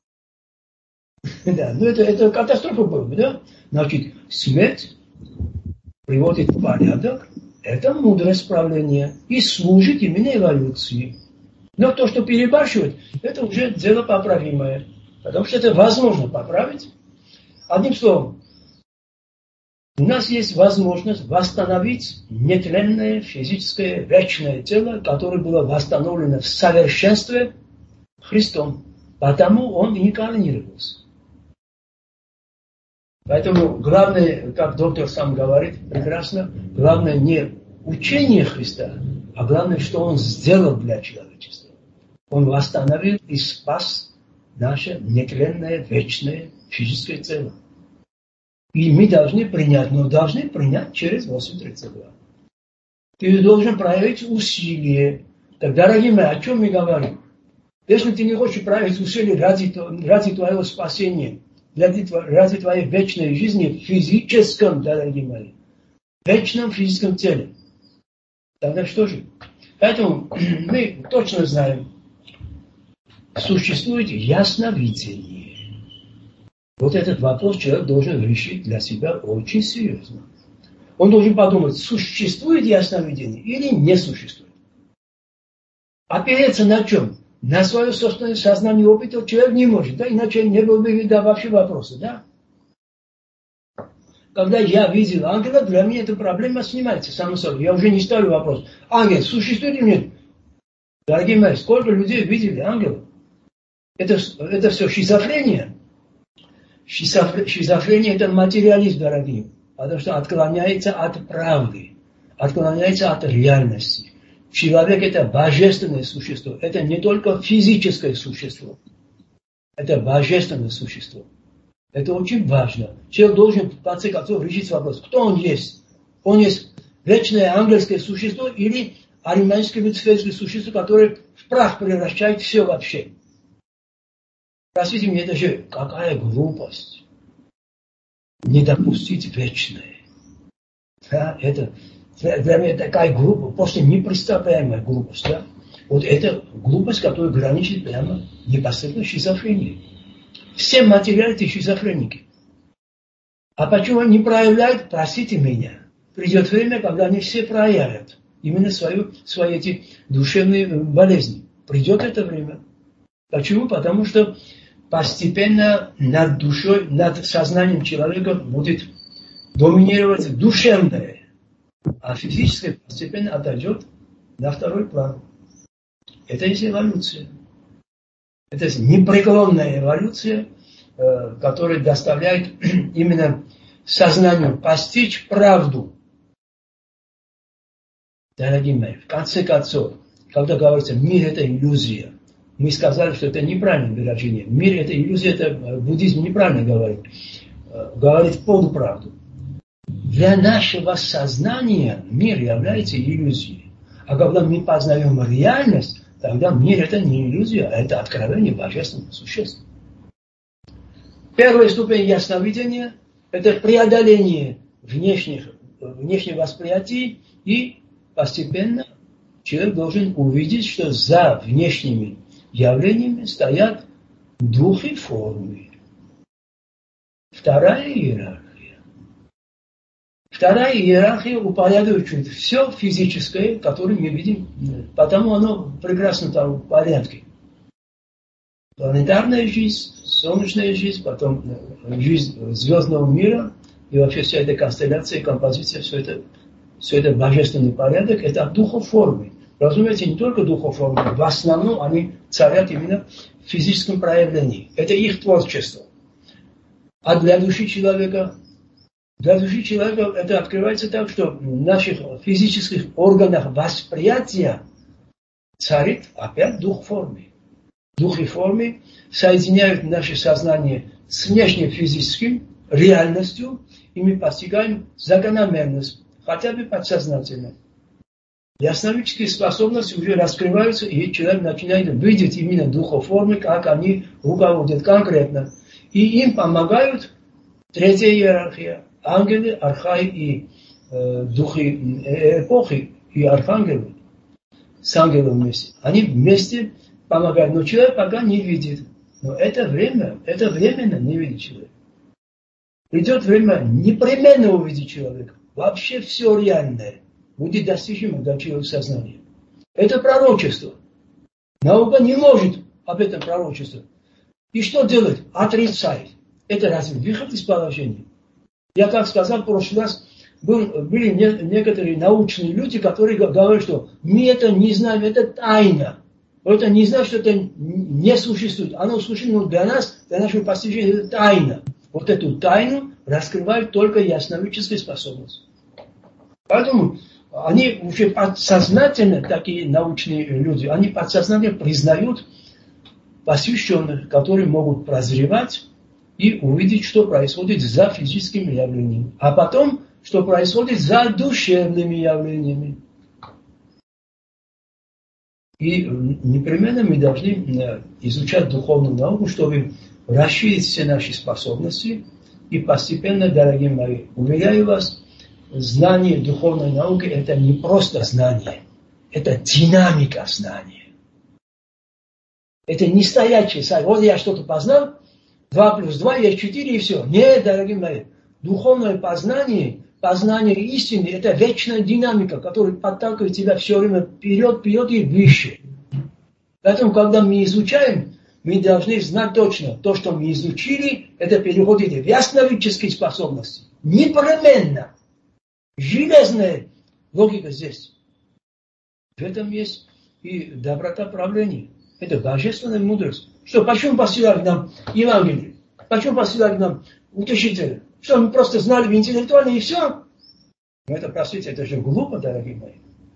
S1: Да, ну это, это катастрофа была бы, да? Значит, смерть приводит в порядок, это мудрое справление и служит именно эволюции. Но то, что перебарщивает, это уже дело поправимое. Потому что это возможно поправить. Одним словом, у нас есть возможность восстановить нетленное физическое вечное тело, которое было восстановлено в совершенстве Христом. Потому он и инкарнировался. Поэтому главное, как доктор сам говорит прекрасно, главное не учение Христа, а главное, что он сделал для человечества. Он восстановил и спас наше нетленное вечное физическое тело. И мы должны принять, но должны принять через восемь тридцать два. Ты должен проявить усилие. Так, дорогие мои, о чем мы говорим? Если ты не хочешь проявить усилие ради, ради твоего спасения, ради, ради твоей вечной жизни в физическом, дорогие мои, вечном физическом теле, тогда что же? Поэтому мы точно знаем, существует ясновидение. Вот этот вопрос человек должен решить для себя очень серьезно. Он должен подумать, существует ясновидение или не существует. Опереться на чем? На свое собственное сознание и опыт человек не может, да? Иначе не было бы да, вообще вопроса, да? Когда я видел ангела, для меня эта проблема снимается, само собой. Я уже не ставлю вопрос, ангел существует или нет? Дорогие мои, сколько людей видели ангелов? Это, это все шизофрения. Шизофрения – это материализм, дорогие, потому что отклоняется от правды, отклоняется от реальности. Человек – это божественное существо, это не только физическое существо, это божественное существо. Это очень важно. Человек должен, в конце концов, решить вопрос, кто он есть. Он есть вечное ангельское существо или ариманское люциферское существо, которое в прах превращает все вообще. Простите меня, это же какая глупость. Не допустить вечное. Да, это для меня такая глупость, просто непредставляемая глупость. Да? Вот это глупость, которая граничит прямо непосредственно с шизофренией. Все материалисты шизофреники. А почему они не проявляют? Простите меня. Придет время, когда они все проявят именно свою, свои эти душевные болезни. Придет это время. Почему? Потому что постепенно над душой, над сознанием человека будет доминировать душевное, а физическое постепенно отойдет на второй план. Это есть эволюция. Это есть непреклонная эволюция, которая доставляет именно сознанию постичь правду. Дорогие мои, в конце концов, когда говорится, мир это иллюзия, мы сказали, что это неправильное выражение. Мир – это иллюзия, это буддизм неправильно говорит. Говорит полуправду. Для нашего сознания мир является иллюзией. А когда мы познаем реальность, тогда мир – это не иллюзия, а это откровение божественных существ. Первая ступень ясновидения – это преодоление внешних, внешних восприятий, и постепенно человек должен увидеть, что за внешними явлениями стоят духи формы. Вторая иерархия. Вторая иерархия упорядочивает все физическое, которое мы видим, потому оно прекрасно там в порядке. Планетарная жизнь, солнечная жизнь, потом жизнь звездного мира, и вообще вся эта констелляция, композиция, все это, все это божественный порядок, это от духов формы. Разумеется, не только духов формы, в основном они царят именно в физическом проявлении. Это их творчество. А для души человека, для души человека это открывается так, что в наших физических органах восприятия царит опять дух формы. Духи формы соединяют наше сознание с внешним физическим, реальностью, и мы постигаем закономерность, хотя бы подсознательно. Ясновидческие способности уже раскрываются, и человек начинает видеть именно духов формы, как они руководят конкретно. И им помогают третья иерархия, ангелы, архаи и э, духи эпохи, и архангелы с ангелом вместе. Они вместе помогают, но человек пока не видит. Но это время, это временно не видит человек. Придет время, непременно увидит человек. Вообще все реальное будет достижимо для человека сознания. Это пророчество. Наука не может об этом пророчестве. И что делать? Отрицает. Это разве выход из положения? Я, как сказал в прошлый раз, был, были не, некоторые научные люди, которые говорят, что мы это не знаем, это тайна. Это не значит, что это не существует. Оно существует, но для нас, для нашего постижения, это тайна. Вот эту тайну раскрывают только ясновидческие способности. Поэтому они уже подсознательно, такие научные люди, они подсознательно признают посвященных, которые могут прозревать и увидеть, что происходит за физическими явлениями. А потом, что происходит за душевными явлениями. И непременно мы должны изучать духовную науку, чтобы расширить все наши способности. И постепенно, дорогие мои, уверяю вас, знание духовной науки – это не просто знание, это динамика знания. Это не стоячее, вот я что-то познал, два плюс два есть четыре и все. Нет, дорогие мои, духовное познание, познание истины – это вечная динамика, которая подталкивает тебя все время вперед, вперед и выше. Поэтому, когда мы изучаем, мы должны знать точно, то, что мы изучили, это переходит в ясновидческие способности. Непременно. Железная логика здесь. В этом есть и доброта правления. Это божественная мудрость. Что, почему посылали нам Евангелие? Почему посылали нам утешителя? Что, мы просто знали интеллектуально и все? Но это, простите, это же глупо, дорогие мои.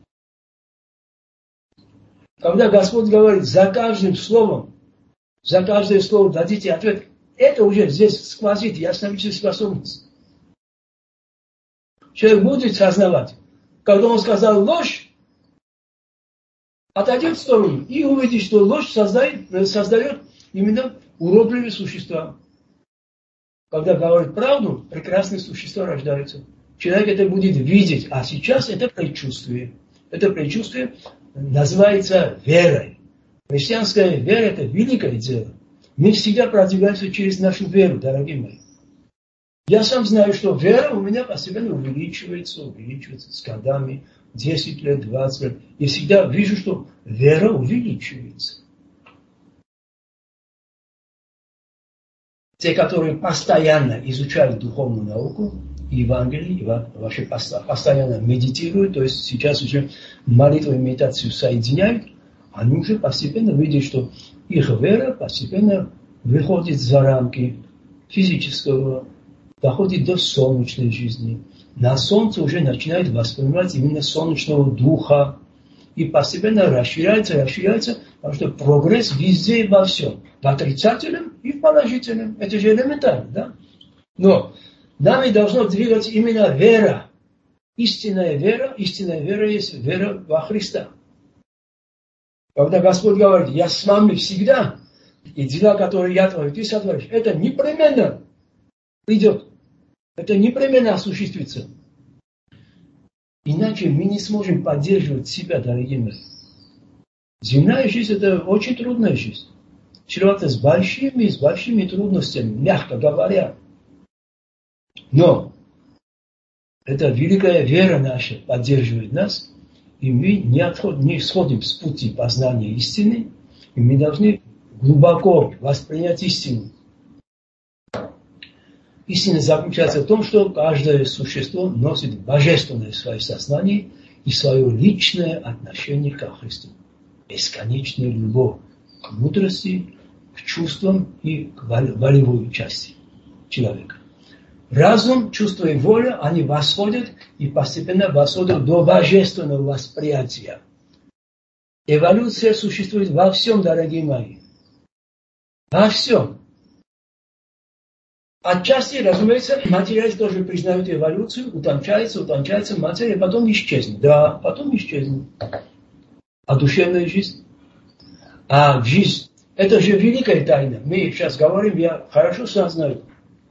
S1: Когда Господь говорит, за каждым словом, за каждое слово дадите ответ, это уже здесь сквозит ясновидческая способность. Человек будет сознавать, когда он сказал ложь, отойдет в сторону и увидит, что ложь создает, создает именно уродливые существа. Когда говорит правду, прекрасные существа рождаются. Человек это будет видеть, а сейчас это предчувствие. Это предчувствие называется верой. Христианская вера – это великое дело. Мы всегда продвигаемся через нашу веру, дорогие мои. Я сам знаю, что вера у меня постепенно увеличивается, увеличивается с годами, десять лет, двадцать лет. Я всегда вижу, что вера увеличивается. Те, которые постоянно изучают духовную науку, Евангелие, и вообще постоянно медитируют, то есть сейчас уже молитву и медитацию соединяют, они уже постепенно видят, что их вера постепенно выходит за рамки физического, доходит до солнечной жизни. На солнце уже начинает воспринимать именно солнечного духа. и постепенно расширяется, расширяется, потому что прогресс везде и во всем. В отрицательном и в положительном. Это же элементарно, да? Но нами должно двигать именно вера. Истинная вера, истинная вера есть вера во Христа. Когда Господь говорит, я с вами всегда, и дела, которые я творю, ты сотворишь, это непременно придет. Это непременно осуществится. Иначе мы не сможем поддерживать себя, дорогие мои. Земная жизнь – это очень трудная жизнь. Чревата с большими, с большими трудностями, мягко говоря. Но эта великая вера наша поддерживает нас, и мы не, отход, не сходим с пути познания истины, и мы должны глубоко воспринять истину. Истина заключается в том, что каждое существо носит божественное свое сознание и свое личное отношение ко Христу. Бесконечная любовь к мудрости, к чувствам и к волевой части человека. Разум, чувство и воля, они восходят и постепенно восходят до божественного восприятия. Эволюция существует во всем, дорогие мои. Во всем. Отчасти, разумеется, материализм тоже признает эволюцию, утончается, утончается материя, потом исчезнет. Да, потом исчезнет. А душевная жизнь? А жизнь, это же великая тайна. Мы сейчас говорим, я хорошо знаю.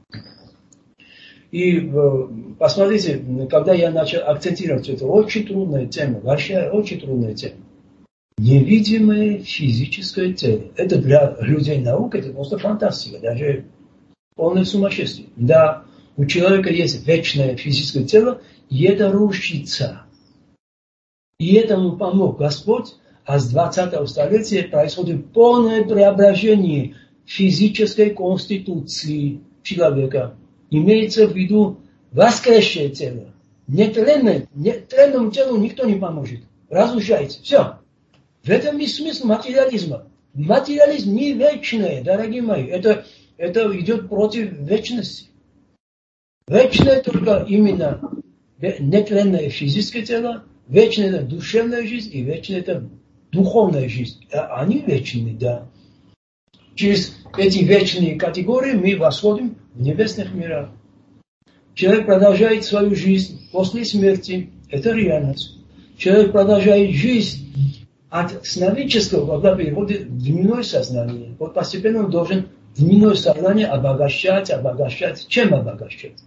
S1: И посмотрите, когда я начал акцентировать, это очень трудная тема, большая, очень трудная тема. Невидимое физическое тело. Это для людей науки, это просто фантастика, даже полное сумасшествие. Да, у человека есть вечное физическое тело, и это рушится. И этому помог Господь, а с двадцатого столетия происходит полное преображение физической конституции человека. Имеется в виду воскресшее тело. Нетленное, нетленному телу никто не поможет. Разрушается. Все. В этом и смысл материализма. Материализм не вечный, дорогие мои. Это, это идет против вечности. Вечное только именно нетленное физическое тело, вечное это душевная жизнь и вечное это духовная жизнь. Они вечны, да. Через эти вечные категории мы восходим в небесных мирах. Человек продолжает свою жизнь после смерти. Это реальность. Человек продолжает жизнь от сновидческого, когда переходит в дневное сознание. Вот постепенно он должен дневное сознание обогащать, обогащать. Чем обогащать?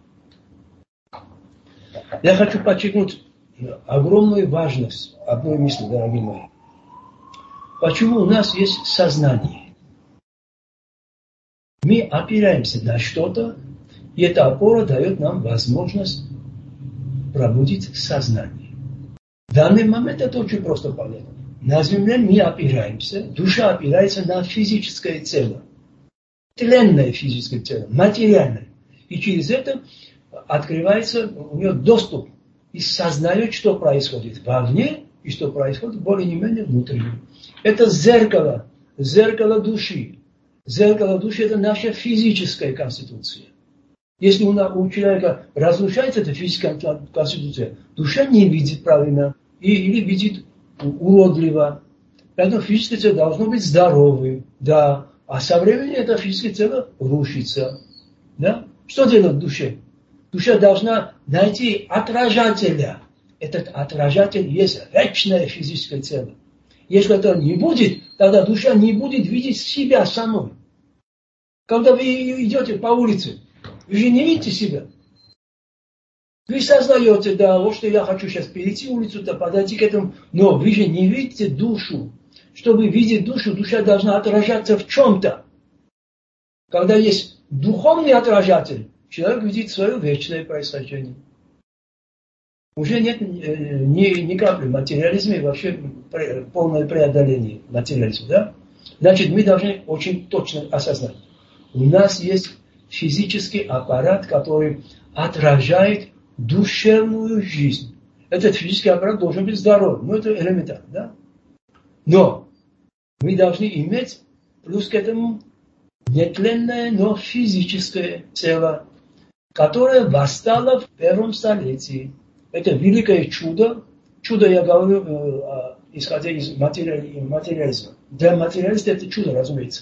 S1: Я хочу подчеркнуть огромную важность одной мысли, дорогие мои. Почему у нас есть сознание? Мы опираемся на что-то, и эта опора дает нам возможность пробудить сознание. В данный момент это очень просто понятно. На земле мы опираемся, душа опирается на физическое тело. Тленное физическое тело, материальное. И через это открывается у нее доступ и сознает, что происходит вовне и что происходит более-менее внутри. Это зеркало, зеркало души. Зеркало души – это наша физическая конституция. Если у, у человека разрушается эта физическая конституция, душа не видит правильно и, или видит уродливо. Поэтому физическое тело должно быть здоровым. Да. А со временем это физическое тело рушится. Да? Что делать в душе? Душа должна найти отражателя. Этот отражатель есть вечное физическое тело. Если этого не будет, тогда душа не будет видеть себя самой. Когда вы идете по улице, вы же не видите себя. Вы сознаете, да, вот что я хочу сейчас перейти улицу, да, подойти к этому, но вы же не видите душу. Чтобы видеть душу, душа должна отражаться в чем-то. Когда есть духовный отражатель, человек видит свое вечное происхождение. Уже нет ни, ни капли материализма и вообще полное преодоление материализма. Да? Значит, мы должны очень точно осознать. У нас есть физический аппарат, который отражает душевную жизнь. Этот физический аппарат должен быть здоровым. Ну, это элементарно, да? Но мы должны иметь плюс к этому нетленное, но физическое тело, которое восстало в первом столетии. Это великое чудо, чудо я говорю, э, исходя из материализма. Для материалиста это чудо, разумеется.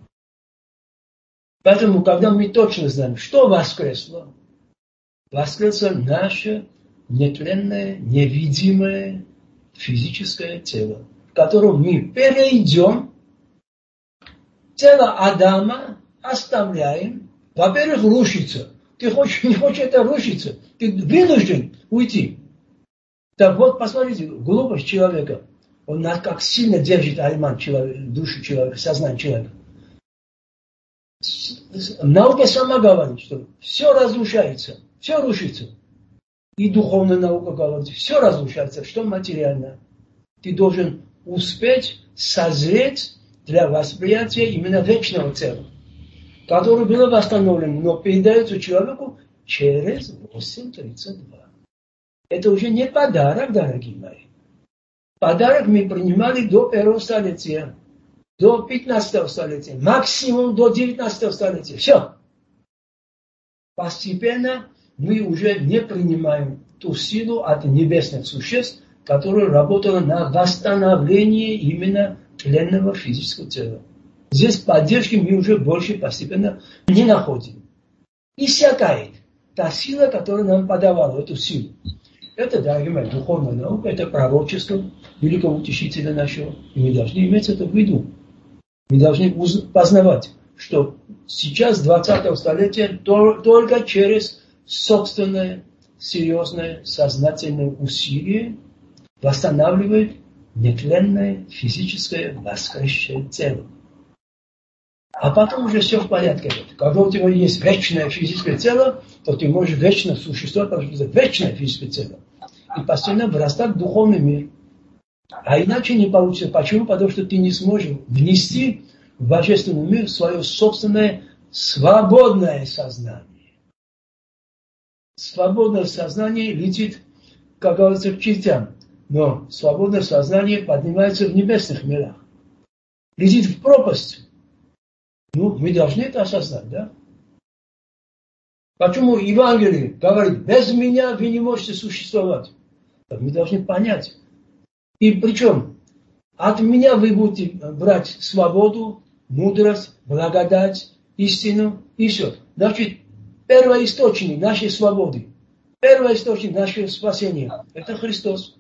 S1: Поэтому, когда мы точно знаем, что воскресло, воскресло наше нетленное, невидимое физическое тело, в котором мы перейдем, тело Адама оставляем, во-первых, рушится. Ты хочешь, не хочешь это рушиться, ты вынужден уйти. Так вот, посмотрите, глупость человека, он нас как сильно держит айман человека, душу человека, сознание человека. Наука сама говорит, что все разрушается, все рушится. И духовная наука говорит, все разрушается, что материально. Ты должен успеть созреть для восприятия именно вечного тела, которое было восстановлено, но передается человеку через восемь тридцать два. Это уже не подарок, дорогие мои. Подарок мы принимали до первого столетия, до пятнадцатого столетия, максимум до девятнадцатого столетия. Все. Постепенно мы уже не принимаем ту силу от небесных существ, которая работала на восстановление именно тленного физического тела. Здесь поддержки мы уже больше постепенно не находим. Иссякает та сила, которая нам подавала эту силу. Это, дорогие мои, духовная наука, это пророчество великого утешителя нашего. И мы должны иметь это в виду. Мы должны познавать, что сейчас, двадцатого столетия, только через собственное, серьезное, сознательное усилие восстанавливает нетленное физическое воскресшее тело. А потом уже все в порядке. Когда у тебя есть вечное физическое тело, то ты можешь вечно существовать, потому что это вечное физическое тело. И постоянно вырастать в духовный мир. А иначе не получится. Почему? Потому что ты не сможешь внести в божественный мир свое собственное свободное сознание. Свободное сознание летит, как говорится, к чертям. Но свободное сознание поднимается в небесных мирах. Летит в пропасть. Ну, мы должны это осознать, да? Почему Евангелие говорит, без меня вы не можете существовать? Так мы должны понять. И причем, от меня вы будете брать свободу, мудрость, благодать, истину и все. Значит, первоисточник нашей свободы, первоисточник нашего спасения – это Христос.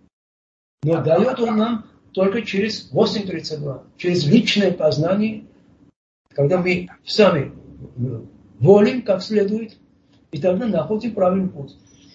S1: Но дает Он нам только через восемь тридцать два, через личное познание, когда мы сами волим как следует, и тогда находим правильный путь.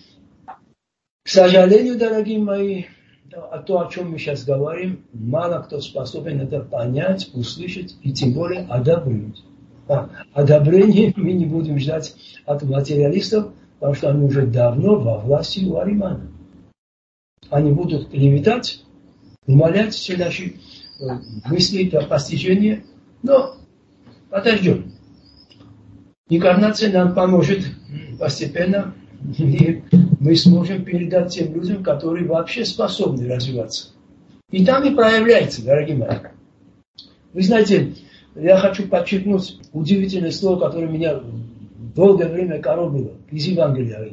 S1: К сожалению, дорогие мои, то, о чем мы сейчас говорим, мало кто способен это понять, услышать и тем более одобрить. А, одобрение мы не будем ждать от материалистов, потому что они уже давно во власти у Аримана. Они будут клеветать, умолять все наши мысли, постижения, но подождем. Инкарнация нам поможет постепенно, и мы сможем передать тем людям, которые вообще способны развиваться. И там и проявляется, дорогие мои. Вы знаете, я хочу подчеркнуть удивительное слово, которое меня долгое время коробило из Евангелия.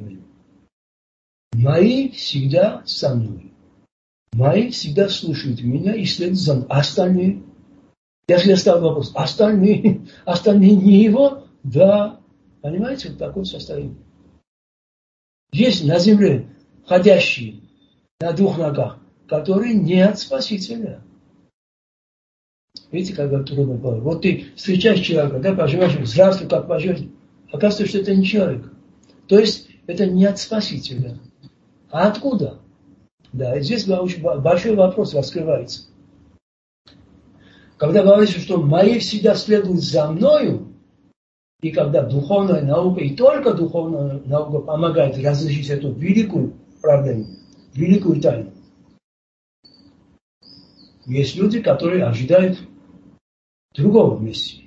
S1: Мои всегда со мной. Мои всегда слушают меня и следуют за мной. Остальные, если я ставлю вопрос, остальные, остальные не его, да, понимаете, вот такое состояние. Есть на земле ходящие на двух ногах, которые не от Спасителя. Видите, как это трудно было. Вот ты встречаешь человека, да, поживаешь, здравствуй, как поживаешь. Оказывается, что это не человек. То есть, это не от Спасителя. А откуда? Да, и здесь очень большой вопрос раскрывается. Когда говорится, что мои всегда следуют за мною, и когда духовная наука, и только духовная наука помогает разрешить эту великую проблему, великую тайну. Есть люди, которые ожидают другого мессии.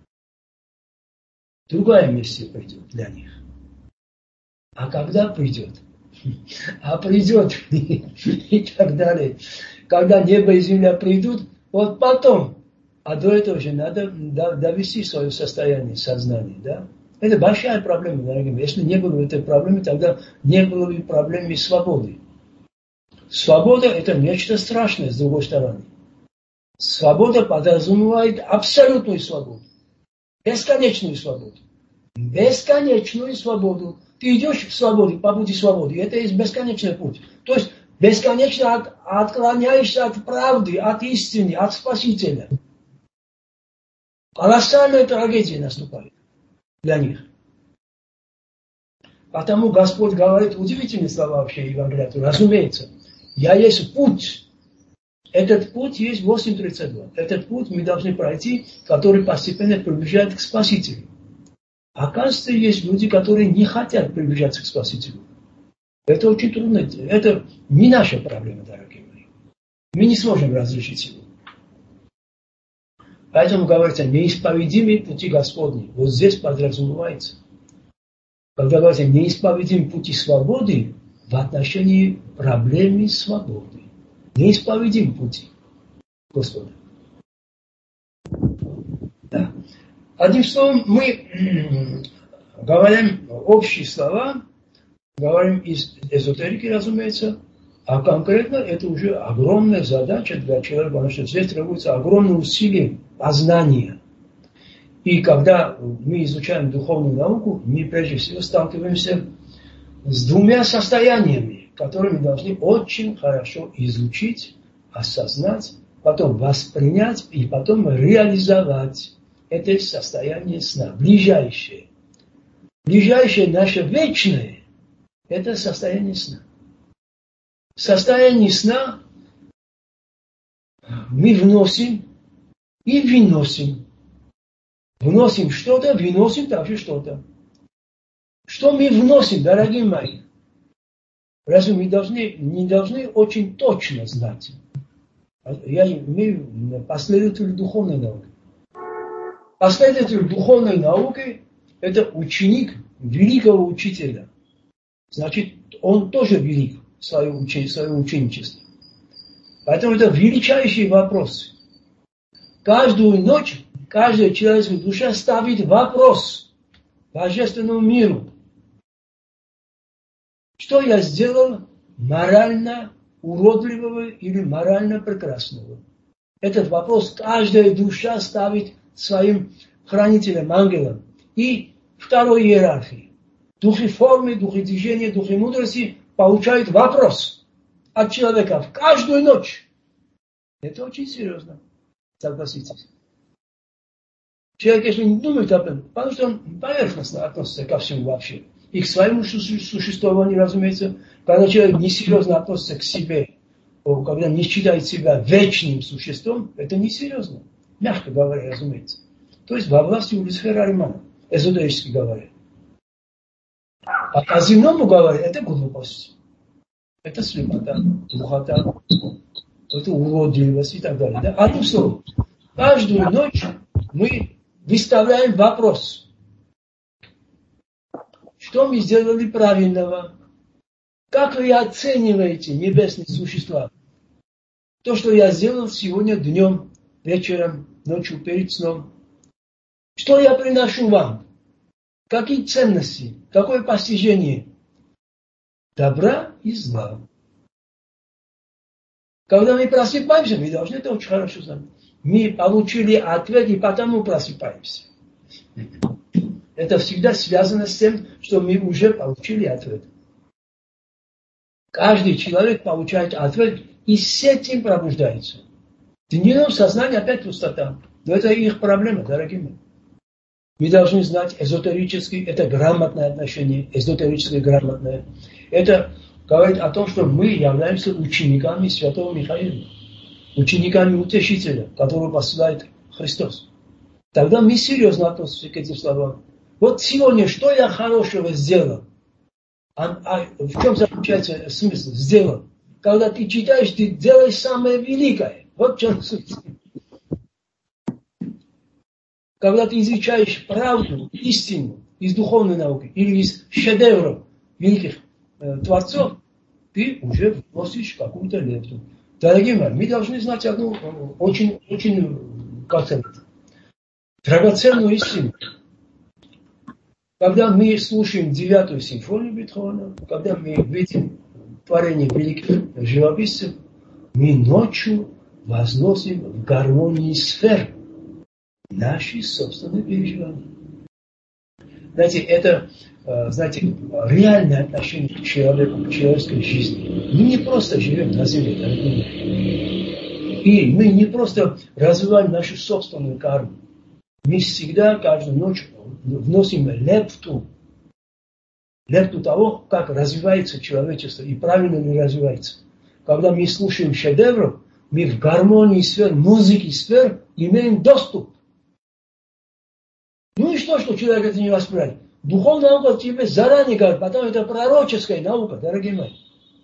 S1: Другая мессия придет для них. А когда придет? А придет и так далее. Когда небо и земля придут, вот потом. А до этого же надо довести свое состояние сознания. Да? Это большая проблема, дорогие мои. Если не было этой проблемы, тогда не было бы проблемы свободы. свобода – это нечто страшное, с другой стороны. Свобода подразумевает абсолютную свободу, бесконечную свободу. Бесконечную свободу. Ты идешь в свободе, по пути свободы, это есть бесконечный путь. То есть бесконечно от, отклоняешься от правды, от истины, от Спасителя. Колоссальная трагедия наступает для них. Потому Господь говорит удивительные слова вообще Евангелия. Разумеется, я есть путь. Этот путь есть восемь тридцать два. Этот путь мы должны пройти, который постепенно приближает к Спасителю. Оказывается, есть люди, которые не хотят приближаться к Спасителю. Это очень трудно. Это не наша проблема, дорогие мои. Мы не сможем разрешить его. Поэтому говорится, неисповедимые пути Господни. Вот здесь подразумевается. Когда говорится, неисповедимые пути свободы в отношении проблемы свободы. Неисповедимые пути Господа. Да. Одним словом, мы говорим общие слова, говорим из эзотерики, разумеется, а конкретно это уже огромная задача для человека, потому что здесь требуется огромное усилие познания. И когда мы изучаем духовную науку, мы прежде всего сталкиваемся с двумя состояниями, которые мы должны очень хорошо изучить, осознать, потом воспринять и потом реализовать. Это состояние сна, ближайшее. Ближайшее наше вечное – это состояние сна. В состоянии сна мы вносим и выносим. Вносим что-то, выносим также что-то. Что мы вносим, дорогие мои? Разве мы должны, не должны очень точно знать? Я имею последователь духовной науки. Последователь духовной науки – это ученик великого учителя. Значит, он тоже велик в своем ученичестве. Поэтому это величайший вопрос. Каждую ночь каждая человеческая душа ставит вопрос божественному миру. Что я сделал морально уродливого или морально прекрасного? Этот вопрос каждая душа ставит своим хранителям, ангелам. И второй иерархии. Духи формы, духи движения, духи мудрости получают вопрос от человека в каждую ночь. Это очень серьезно. Согласитесь. Человек, если не думает об этом, потому что он поверхностно относится ко всему вообще. И к своему существованию, разумеется, когда человек несерьезно относится к себе, когда не считает себя вечным существом, это несерьезно. Мягко говоря, разумеется. То есть во власти Люцифера Римана, эзотерически говоря. А по земному говоря, это глупость. Это слепота, глухота, это уродливость и так далее. Да? Одним словом, каждую ночь мы выставляем вопрос. Что мы сделали правильного? Как вы оцениваете небесные существа? То, что я сделал сегодня днем, вечером, ночью, перед сном. Что я приношу вам? Какие ценности? Какое постижение? Добра и зла. Когда мы просыпаемся, мы должны это очень хорошо знать. Мы получили ответ и потому просыпаемся. Это всегда связано с тем, что мы уже получили ответ. Каждый человек получает ответ и с этим пробуждается. В дневном сознании опять пустота. Но это их проблема, дорогие мои. Мы должны знать эзотерически, это грамотное отношение, эзотерическое грамотное. Это говорит о том, что мы являемся учениками святого Михаила. Учениками Утешителя, которого посылает Христос. Тогда мы серьезно относимся к этим словам. Вот сегодня, что я хорошего сделал? А, а в чем заключается смысл? Сделал. Когда ты читаешь, ты делаешь самое великое. Вот в чем смысл. Когда ты изучаешь правду, истину из духовной науки или из шедевров великих э, творцов, ты уже вносишь какую-то лепту. Дорогие мои, мы должны знать одну очень, очень, как сказать, драгоценную истину. Когда мы слушаем девятую симфонию Бетховена, когда мы видим творения великих живописцев, мы ночью возносим в гармонии сфер наши собственные переживания. Знаете, это, знаете, реальное отношение к человеку, к человеческой жизни. Мы не просто живем на земле, дорогие. И мы не просто развиваем нашу собственную карму. Мы всегда, каждую ночь вносим лепту. Лепту того, как развивается человечество и правильно ли развивается. Когда мы слушаем шедевры, мы в гармонии сфер, музыки сфер имеем доступ. Ну и что, что человек это не воспринимает? Духовная наука тебе заранее говорит, потому это пророческая наука, дорогие мои.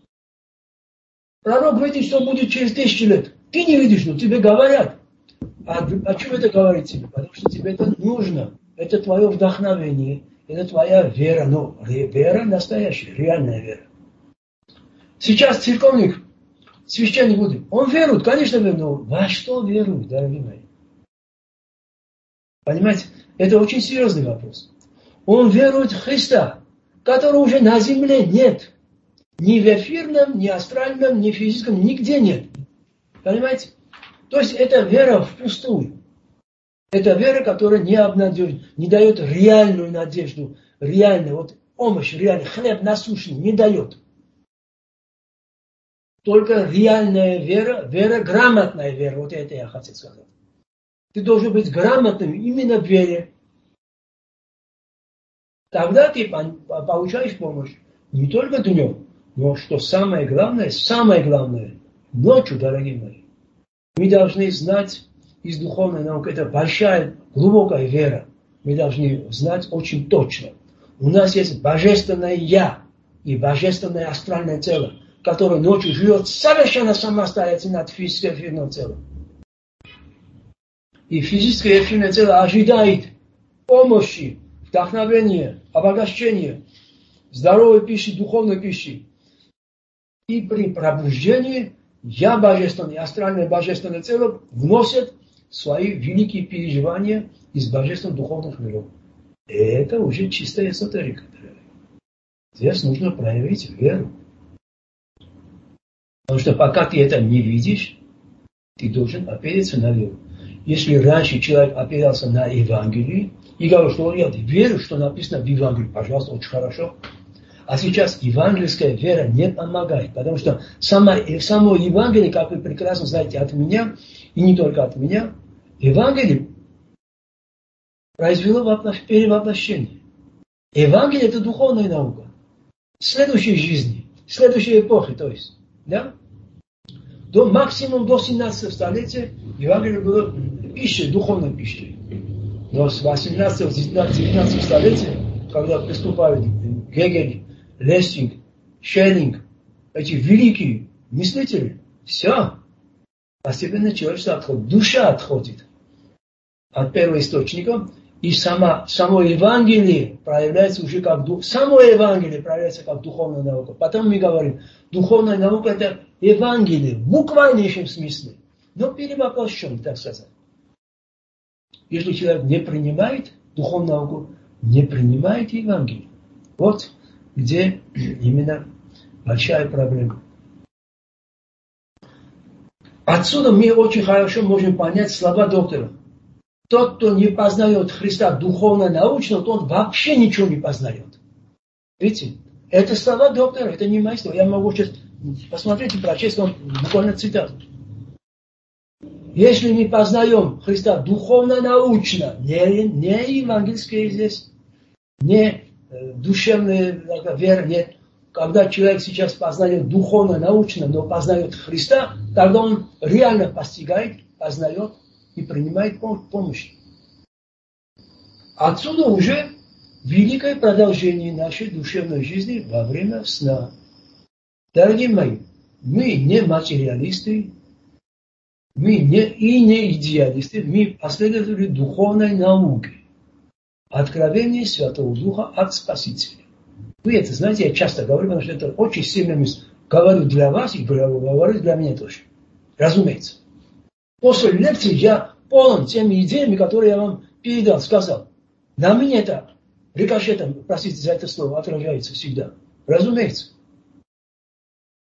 S1: Пророк видит, что будет через тысячи лет. Ты не видишь, но тебе говорят. А о чем это говорит тебе? Потому что тебе это нужно. Это твое вдохновение, это твоя вера. Но вера настоящая, реальная вера. Сейчас церковник, священник будет. Он верует, конечно, верует, но во что верует, дорогие мои? Понимаете? Это очень серьезный вопрос. Он верует в Христа, которого уже на земле нет. Ни в эфирном, ни астральном, ни физическом, нигде нет. Понимаете? То есть это вера впустую. Это вера, которая не обнадеживает, не дает реальную надежду, реальную вот, помощь, реальный хлеб насущный, не дает. Только реальная вера, вера, грамотная вера, вот это я хотел сказать. Ты должен быть грамотным именно в вере. Тогда ты получаешь помощь не только днем, но что самое главное, самое главное, ночью, дорогие мои. Мы должны знать из духовной науки, это большая, глубокая вера. Мы должны знать очень точно. У нас есть божественное Я и божественное астральное тело, которое ночью живет совершенно самостоятельно от физического эфирного тела. И физическое эфирное тело ожидает помощи, вдохновения, обогащения, здоровой пищи, духовной пищи. И при пробуждении Я божественное, астральное божественное тело вносят свои великие переживания из божественных духовных миров. Это уже чистая эзотерика. Здесь нужно проявить веру. Потому что пока ты это не видишь, ты должен опереться на веру. Если раньше человек опирался на Евангелие и говорил, что я верю, что написано в Евангелии, пожалуйста, очень хорошо. А сейчас евангельская вера не помогает, потому что само, само Евангелие, как вы прекрасно знаете от меня, и не только от меня, Евангелие произвело перевоплощение. Евангелие – это духовная наука. Следующей жизни, следующей эпохи, то есть. Да? До максимум до семнадцатого столетия Евангелие было пищей, духовной пищей. Но с восемнадцатого девятнадцатого столетия, когда приступают Гегель, Лессинг, Шеллинг, эти великие мыслители, все, постепенно человечество отходит, душа отходит от первоисточника, и сама, само Евангелие проявляется уже как дух, само Евангелие проявляется как духовная наука. Потом мы говорим, духовная наука это Евангелие в буквальнейшем смысле, но перевоплощен, так сказать. Если человек не принимает духовную науку, не принимает Евангелие. Вот где именно большая проблема. Отсюда мы очень хорошо можем понять слова доктора. Тот, кто не познает Христа духовно-научно, тот вообще ничего не познает. Видите? Это слова доктора, это не мои слова. Я могу сейчас посмотреть и прочесть вам буквально цитату. Если не познаем Христа духовно-научно, не, не евангельские здесь, не э, душевная вера, нет. Когда человек сейчас познает духовно-научно, но познает Христа, тогда он реально постигает, познает и принимает помощь. Отсюда уже великое продолжение нашей душевной жизни во время сна. Дорогие мои, мы не материалисты, мы не, и не идеалисты, мы последователи духовной науки. Откровение Святого Духа от Спасителя. Вы это знаете, я часто говорю, потому что это очень сильно мысль. Говорю для вас и говорю для меня тоже. Разумеется. После лекции я полон теми идеями, которые я вам передал, сказал. На меня это рикошетом, простите за это слово, отражается всегда. Разумеется.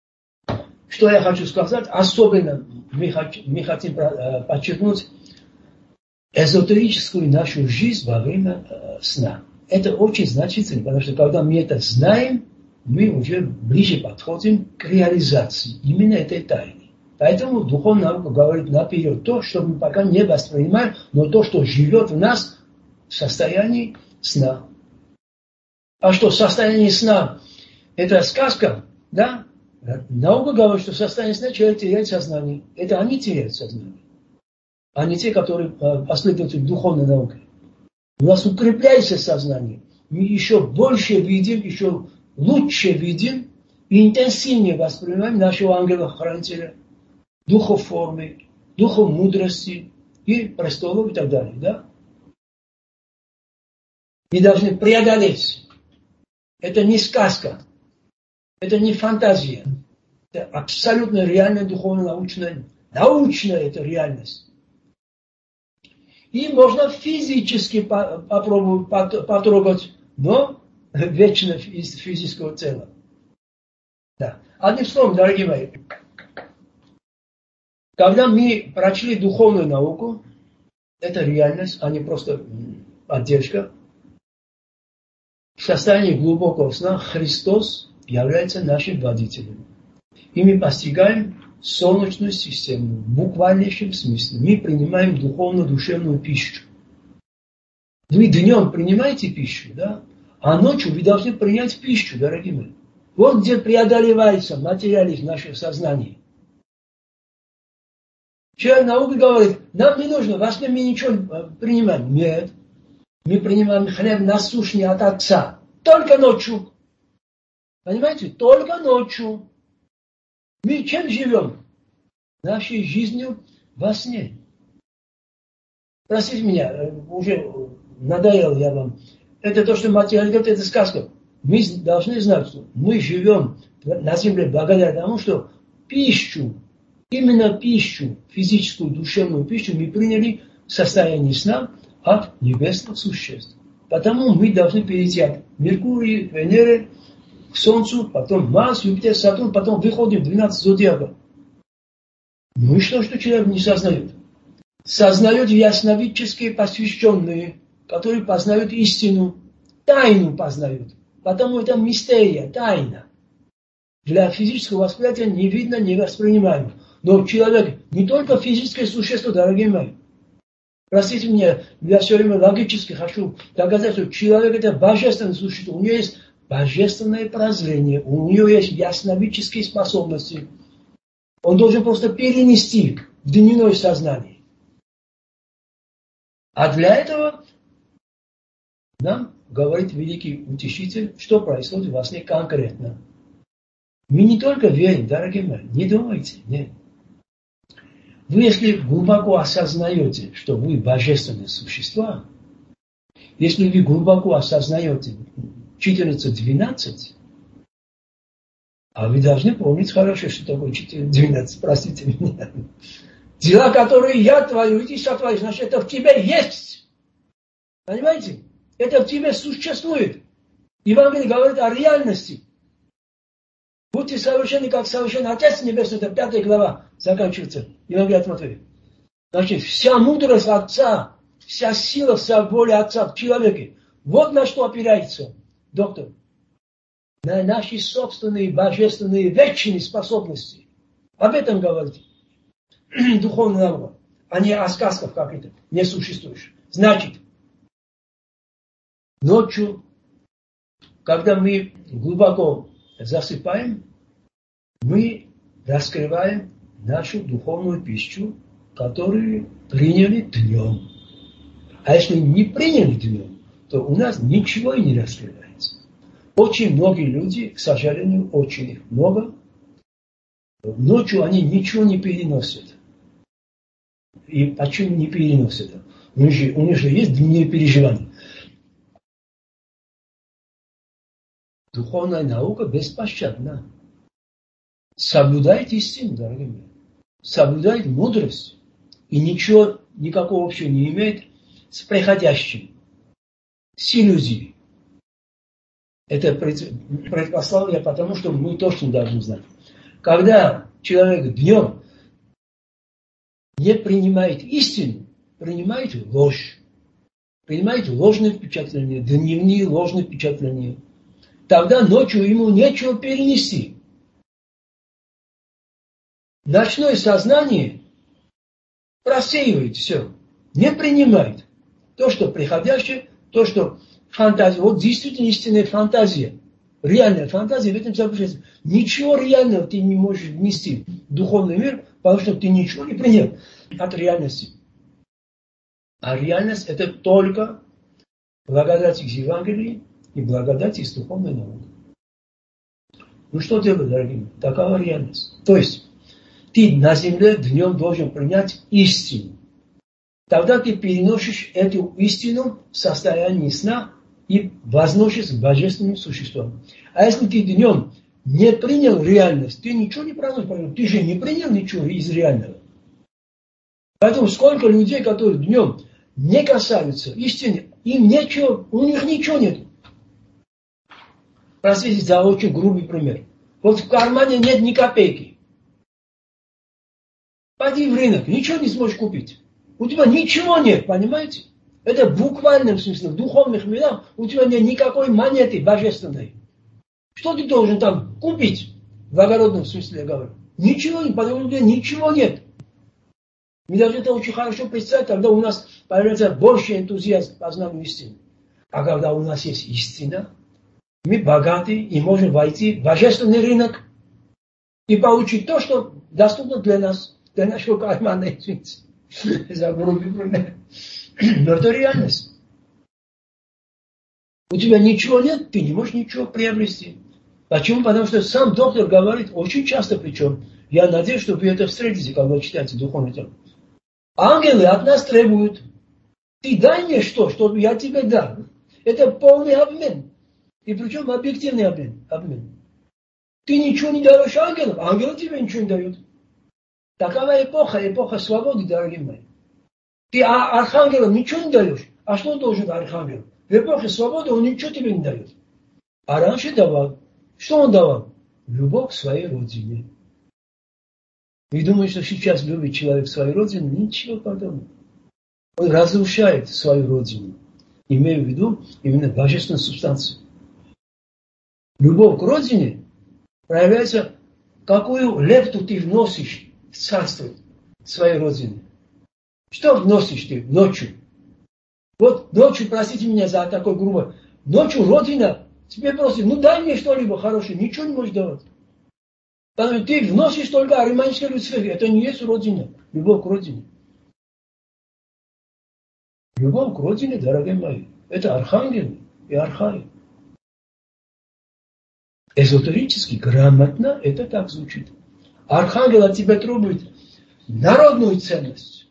S1: что я хочу сказать, особенно мы, мы хотим подчеркнуть эзотерическую нашу жизнь во время э, сна. Это очень значительно, потому что когда мы это знаем, мы уже ближе подходим к реализации именно этой тайны. Поэтому духовная наука говорит наперед то, что мы пока не воспринимаем, но то, что живет в нас в состоянии сна. А что, состояние сна – это сказка, да? Наука говорит, что в состоянии сна человек теряет сознание. Это они теряют сознание, а не те, которые последователи духовной науки. У нас укрепляется сознание. Мы еще больше видим, еще лучше видим и интенсивнее воспринимаем нашего ангела-хранителя, духов формы, духов мудрости и престолов и так далее. Да? Мы должны преодолеть. Это не сказка. Это не фантазия. Это абсолютно реальная духовно-научная, научная это реальность. И можно физически попробовать потрогать, но вечно из физического тела. Да. Одним словом, дорогие мои, когда мы прочли духовную науку, это реальность, а не просто поддержка. В состоянии глубокого сна Христос является нашим водителем. И мы постигаем солнечную систему в буквальнейшем смысле. Мы принимаем духовно-душевную пищу. Вы днем принимаете пищу, да? А ночью вы должны принять пищу, дорогие мои. Вот где преодолевается материализм нашего сознания. Человек наука говорит, нам не нужно, во сне мы ничего принимаем. Нет. Мы принимаем хлеб насущный от Отца. Только ночью. Понимаете? Только ночью. Мы чем живем? Нашей жизнью во сне. Простите меня, уже надоел я вам. Это то, что материализм говорит, это сказка. Мы должны знать, что мы живем на земле благодаря тому, что пищу, именно пищу, физическую, душевную пищу мы приняли в состоянии сна от небесных существ. Потому мы должны перейти от Меркурия, Венеры к Солнцу, потом Марс, Юпитер, Сатурн, потом выходим в двенадцать зодиаков. Ну и что, что человек не сознает? Сознает ясновидческие посвященные, которые познают истину, тайну познают. Потому это мистерия, тайна. Для физического восприятия не видно, не воспринимаемо. Но человек не только физическое существо, дорогие мои. Простите меня, я все время логически хочу доказать, что человек это божественное существо. У него есть божественное прозрение, у него есть ясновидческие способности. Он должен просто перенести в дневное сознание. А для этого нам говорит великий утешитель, что происходит во сне конкретно. Мы не только верим, дорогие мои, не думайте, нет. Вы, если глубоко осознаете, что вы божественные существа, если вы глубоко осознаете четырнадцать двенадцать, а вы должны помнить хорошо, что такое четырнадцать двенадцать, простите меня. Дела, которые я творю, и ты сотворишь, значит, это в тебе есть. Понимаете? Это в тебе существует. Евангелие говорит о реальности. Будьте совершенны, как совершенный Отец Небесный, это пятая глава заканчивается. Евангелие от Матфея. Значит, вся мудрость Отца, вся сила, вся воля Отца в человеке. Вот на что опирается доктор. На наши собственные божественные вечные способности. Об этом говорит духовная наука, а не о сказках каких-то несуществующих. Значит, ночью, когда мы глубоко засыпаем, мы раскрываем нашу духовную пищу, которую приняли днем. А если не приняли днем, то у нас ничего и не раскрывается. Очень многие люди, к сожалению, очень их много, ночью они ничего не переносят. И почему не переносят? У них же, у них же есть дневные переживания. Духовная наука беспощадна. Соблюдает истину, дорогие мои. Соблюдает мудрость. И ничего, никакого общего не имеет с приходящим. С иллюзией. Это предпословие, потому что мы точно должны знать. Когда человек днем не принимает истину, принимает ложь, принимает ложные впечатления, дневные ложные впечатления, тогда ночью ему нечего перенести. Ночное сознание просеивает все, не принимает то, что приходящее, то, что фантазия. Вот действительно истинная фантазия, реальная фантазия в этом заключается. Ничего реального ты не можешь внести в духовный мир, потому что ты ничего не принял от реальности. А реальность это только благодать из Евангелия и благодать из духовной науки. Ну что делать, дорогие? Такова реальность. То есть, ты на земле днем должен принять истину. Тогда ты переносишь эту истину в состоянии сна и возносишь к божественным существам. А если ты днем не принял реальность, ты ничего не проносишь. Ты же не принял ничего из реального. Поэтому сколько людей, которые днем не касаются истины, им ничего, у них ничего нет. Простите за очень грубый пример. Вот в кармане нет ни копейки. Пойди в рынок, ничего не сможешь купить. У тебя ничего нет, понимаете? Это в буквальном смысле, в духовных мирах у тебя нет никакой монеты божественной. Что ты должен там купить? В огородном смысле я говорю. Ничего не, потому что ничего нет. Мы должны это очень хорошо представить, тогда у нас появляется больше энтузиазм по знанию истины. А когда у нас есть истина, мы богаты и можем войти в божественный рынок и получить то, что доступно для нас, для нашего кармана, извините, за грубый пример. Но это реальность. У тебя ничего нет, ты не можешь ничего приобрести. Почему? Потому что сам доктор говорит, очень часто причем, я надеюсь, что вы это встретите, когда читаете духовный текст. Ангелы от нас требуют, ты дай мне что, чтобы я тебе дал. Это полный обмен. И причем объективный обмен. обмен. Ты ничего не даешь ангелам, ангелы тебе ничего не дают. Такова эпоха, эпоха свободы, дорогие мои. Ты архангелам ничего не даешь. А что должен архангел? В эпохе свободы он ничего тебе не дает. А раньше давал. Что он давал? Любовь к своей родине. И думаю, что сейчас любит человек свою родину, ничего подобного. Он разрушает свою родину, имея в виду именно божественную субстанцию. Любовь к родине проявляется, какую лепту ты вносишь в царство своей родины. Что вносишь ты ночью? Вот ночью, простите меня за такое грубо, ночью родина тебе просит, ну дай мне что-либо хорошее, ничего не можешь давать. Потому что ты вносишь только ариманическое Люцифер. Это не есть родина. Любовь к родине. Любовь к родине, дорогие мои, это архангелы и архаи. Эзотерически, грамотно это так звучит. Архангел от тебя требует народную ценность.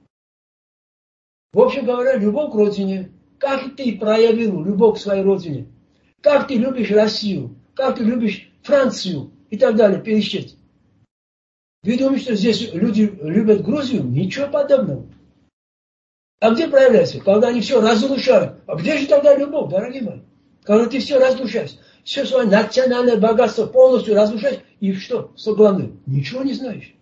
S1: В общем говоря, любовь к родине. Как ты проявил любовь к своей родине? Как ты любишь Россию? Как ты любишь Францию? И так далее, перечислить. Вы думаете, что здесь люди любят Грузию? Ничего подобного. А где проявляется? Когда они все разрушают. А где же тогда любовь, дорогие мои? Когда ты все разрушаешь, все свое национальное богатство полностью разрушаешь, и что? Что главное? Ничего не знаешь.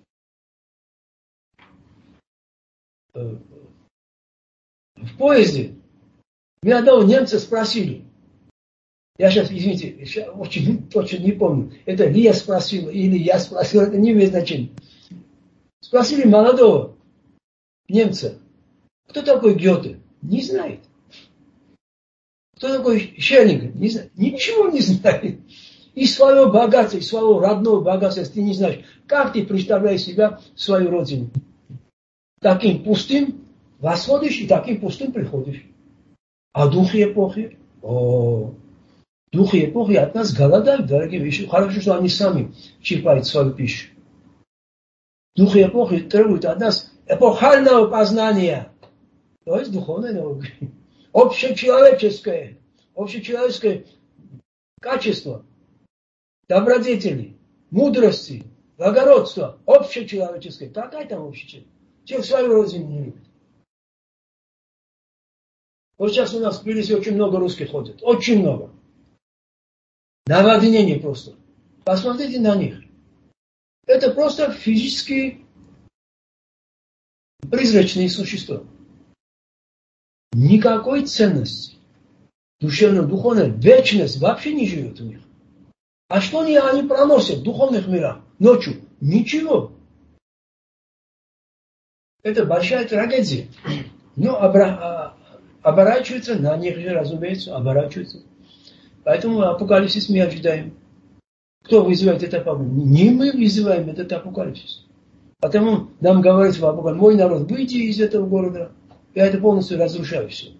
S1: В поезде меня одного немца спросили. Я сейчас, извините, сейчас очень точно не помню, это ли я спросил, или я спросил, это не имеет значения. Спросили молодого немца, кто такой Гёте? Не знает. Кто такой Шеллинг? Не знает. Ничего не знает. И своего богатства, и своего родного богатства, если ты не знаешь, как ты представляешь себя, свою родину. Таким пустым восходишь и таким пустым приходишь. А духи эпохи? О, духи эпохи от нас голодают, дорогие вещи. Хорошо, что они сами черпают свою пищу. Духи эпохи требуют от нас эпохального познания. То есть духовной науки. Общечеловеческое. Общечеловеческое качество. Добродетели. Мудрости. Благородства. Общечеловеческое. Какая там общечеловеческое? Человек свою родину не любит. Вот сейчас у нас в Тбилиси очень много русских ходит. Очень много. Наводнение просто. Посмотрите на них. Это просто физические призрачные существа. Никакой ценности. Душевно-духовная вечность вообще не живет у них. А что они, они проносят в духовных мирах ночью? Ничего. Это большая трагедия. Но обра... оборачиваются на них же, разумеется, оборачиваются. Поэтому апокалипсис мы ожидаем. Кто вызывает этот апокалипсис? Не мы вызываем этот апокалипсис. Потому нам говорят в апокалипсисе: мой народ, выйди из этого города. Я это полностью разрушаю все.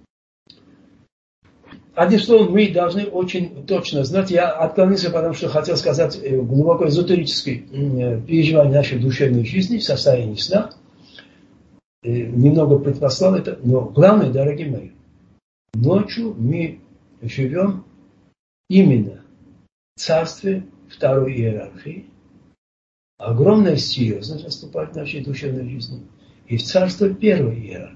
S1: Одним словом, мы должны очень точно знать. Я отклонился, потому что хотел сказать глубоко эзотерическое переживание нашей душевной жизни в состоянии сна. Немного предпослал это. Но главное, дорогие мои, ночью мы живем именно в царстве второй иерархии. Огромная серьезность наступает в нашей душевной жизни. И в царство первой иерархии.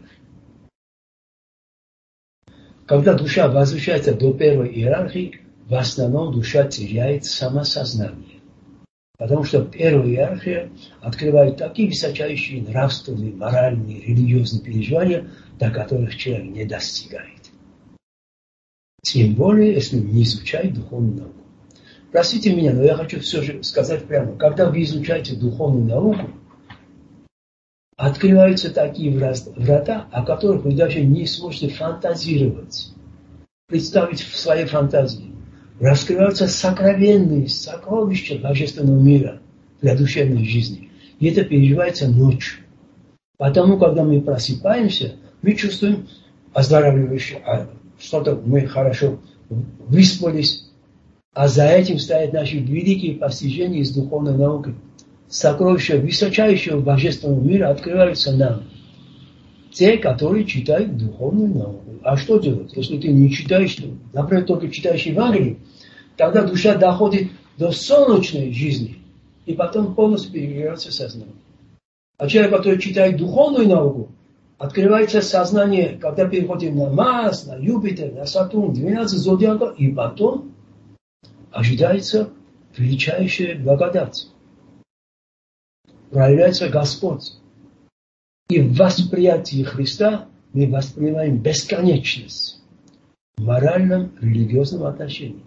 S1: Когда душа возвращается до первой иерархии, в основном душа теряет самосознание. Потому что первая иерархия открывает такие высочайшие нравственные, моральные, религиозные переживания, до которых человек не достигает. Тем более, если не изучает духовную науку. Простите меня, но я хочу все же сказать прямо. Когда вы изучаете духовную науку, открываются такие врата, о которых вы даже не сможете фантазировать, представить в своей фантазии. Раскрываются сокровенные сокровища божественного мира для душевной жизни. И это переживается ночью. Потому, когда мы просыпаемся, мы чувствуем оздоравливающее, а что-то мы хорошо выспались, а за этим стоят наши великие постижения из духовной науки. Сокровища высочайшего божественного мира открываются нам. Те, которые читают духовную науку. А что делать, если ты не читаешь, например, только читаешь Евангелие, тогда душа доходит до солнечной жизни, и потом полностью перегревается сознание. А человек, который читает духовную науку, открывается сознание, когда переходим на Марс, на Юпитер, на Сатурн, двенадцать зодиаков, и потом ожидается величайшая благодать. Проявляется Господь. И в восприятии Христа мы воспринимаем бесконечность в моральном, религиозном отношении.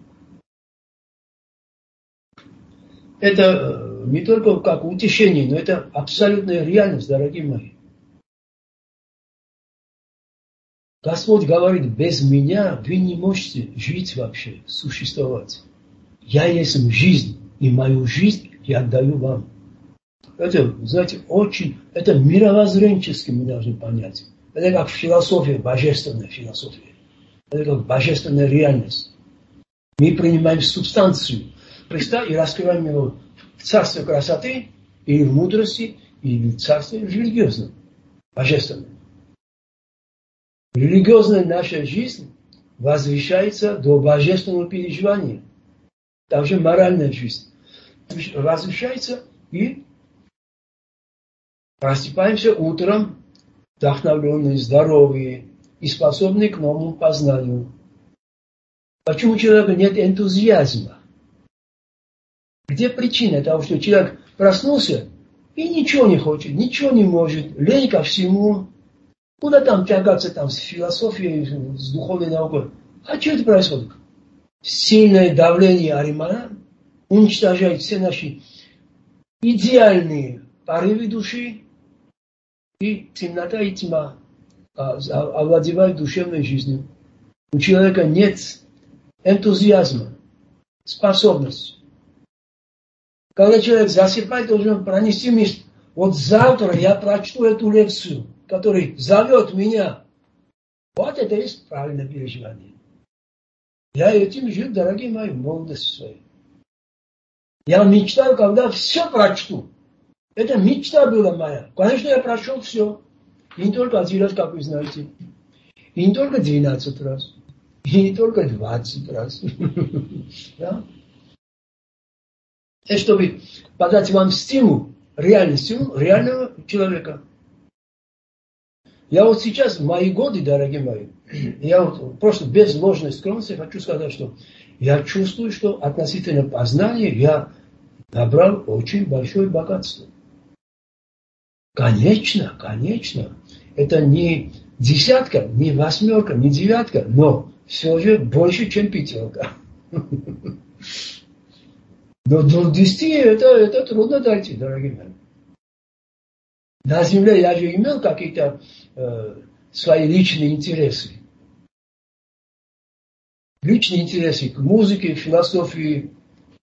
S1: Это не только как утешение, но это абсолютная реальность, дорогие мои. Господь говорит: без меня вы не можете жить вообще, существовать. Я есть жизнь, и мою жизнь я отдаю вам. Это, знаете, очень, это мировоззренчески мы должны понять. Это как философия, божественная философия. Это как божественная реальность. Мы принимаем субстанцию Христа и раскрываем его в царстве красоты, или в мудрости, или в царстве религиозном, божественном. Религиозная наша жизнь возвышается до божественного переживания. Также моральная жизнь возвышается, и просыпаемся утром, вдохновленные, здоровые и способные к новому познанию. Почему у человека нет энтузиазма? Где причина того, что человек проснулся и ничего не хочет, ничего не может, лень ко всему? Куда там тягаться там, с философией, с духовной наукой? А что это происходит? Сильное давление Аримана уничтожает все наши идеальные порывы души, и темнота и тьма овладевают душевной жизнью. У человека нет энтузиазма, способности. Когда человек засыпает, должен пронести мысль: вот завтра я прочту эту лекцию, которая зовет меня. Вот это и есть правильное переживание. Я этим жил, дорогие мои, в молодости своей. Я мечтал, когда все прочту. Это мечта была моя. Конечно, я прошел все. И не только один раз, как вы знаете. И не только двенадцать раз. И не только двадцать раз. Да? И чтобы подать вам стимул, реальный стимул реального человека. Я вот сейчас, в мои годы, дорогие мои, я вот просто без ложной скромности хочу сказать, что я чувствую, что относительно познания я набрал очень большое богатство. Конечно, конечно, это не десятка, не восьмерка, не девятка, но все же больше, чем пятерка. Но до десяти это, это трудно дойти, дорогие мои. На земле я же имел какие-то э, свои личные интересы. Личные интересы к музыке, философии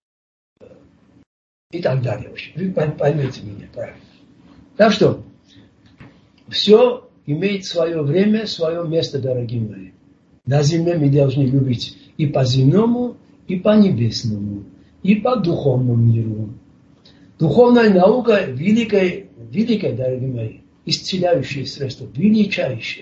S1: и так далее. Вы поймете меня правильно. Так что, все имеет свое время, свое место, дорогие мои. На земле мы должны любить и по земному, и по небесному, и по духовному миру. Духовная наука великая, великая, дорогие мои, исцеляющее средство, величайшее.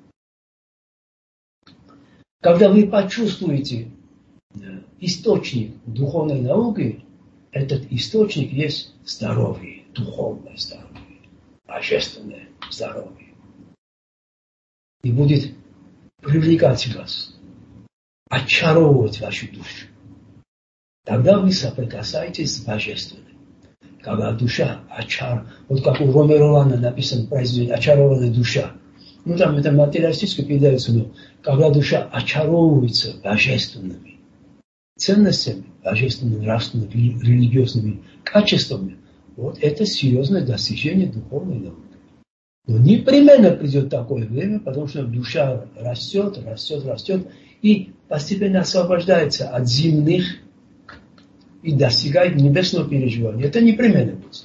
S1: Когда вы почувствуете источник духовной науки, этот источник есть здоровье, духовное здоровье, божественное здоровье. И будет привлекать вас, очаровывать вашу душу. Тогда вы соприкасаетесь с божественным. Когда душа очар, вот как у Ромеро Лана написано произведение «Очарованная душа». Ну там это материалистически передается, но когда душа очаровывается божественными ценностями, божественными, нравственными, религиозными качествами, вот это серьезное достижение духовной науки. Но непременно придет такое время, потому что душа растет, растет, растет и постепенно освобождается от земных и достигает небесного переживания. Это непременно будет.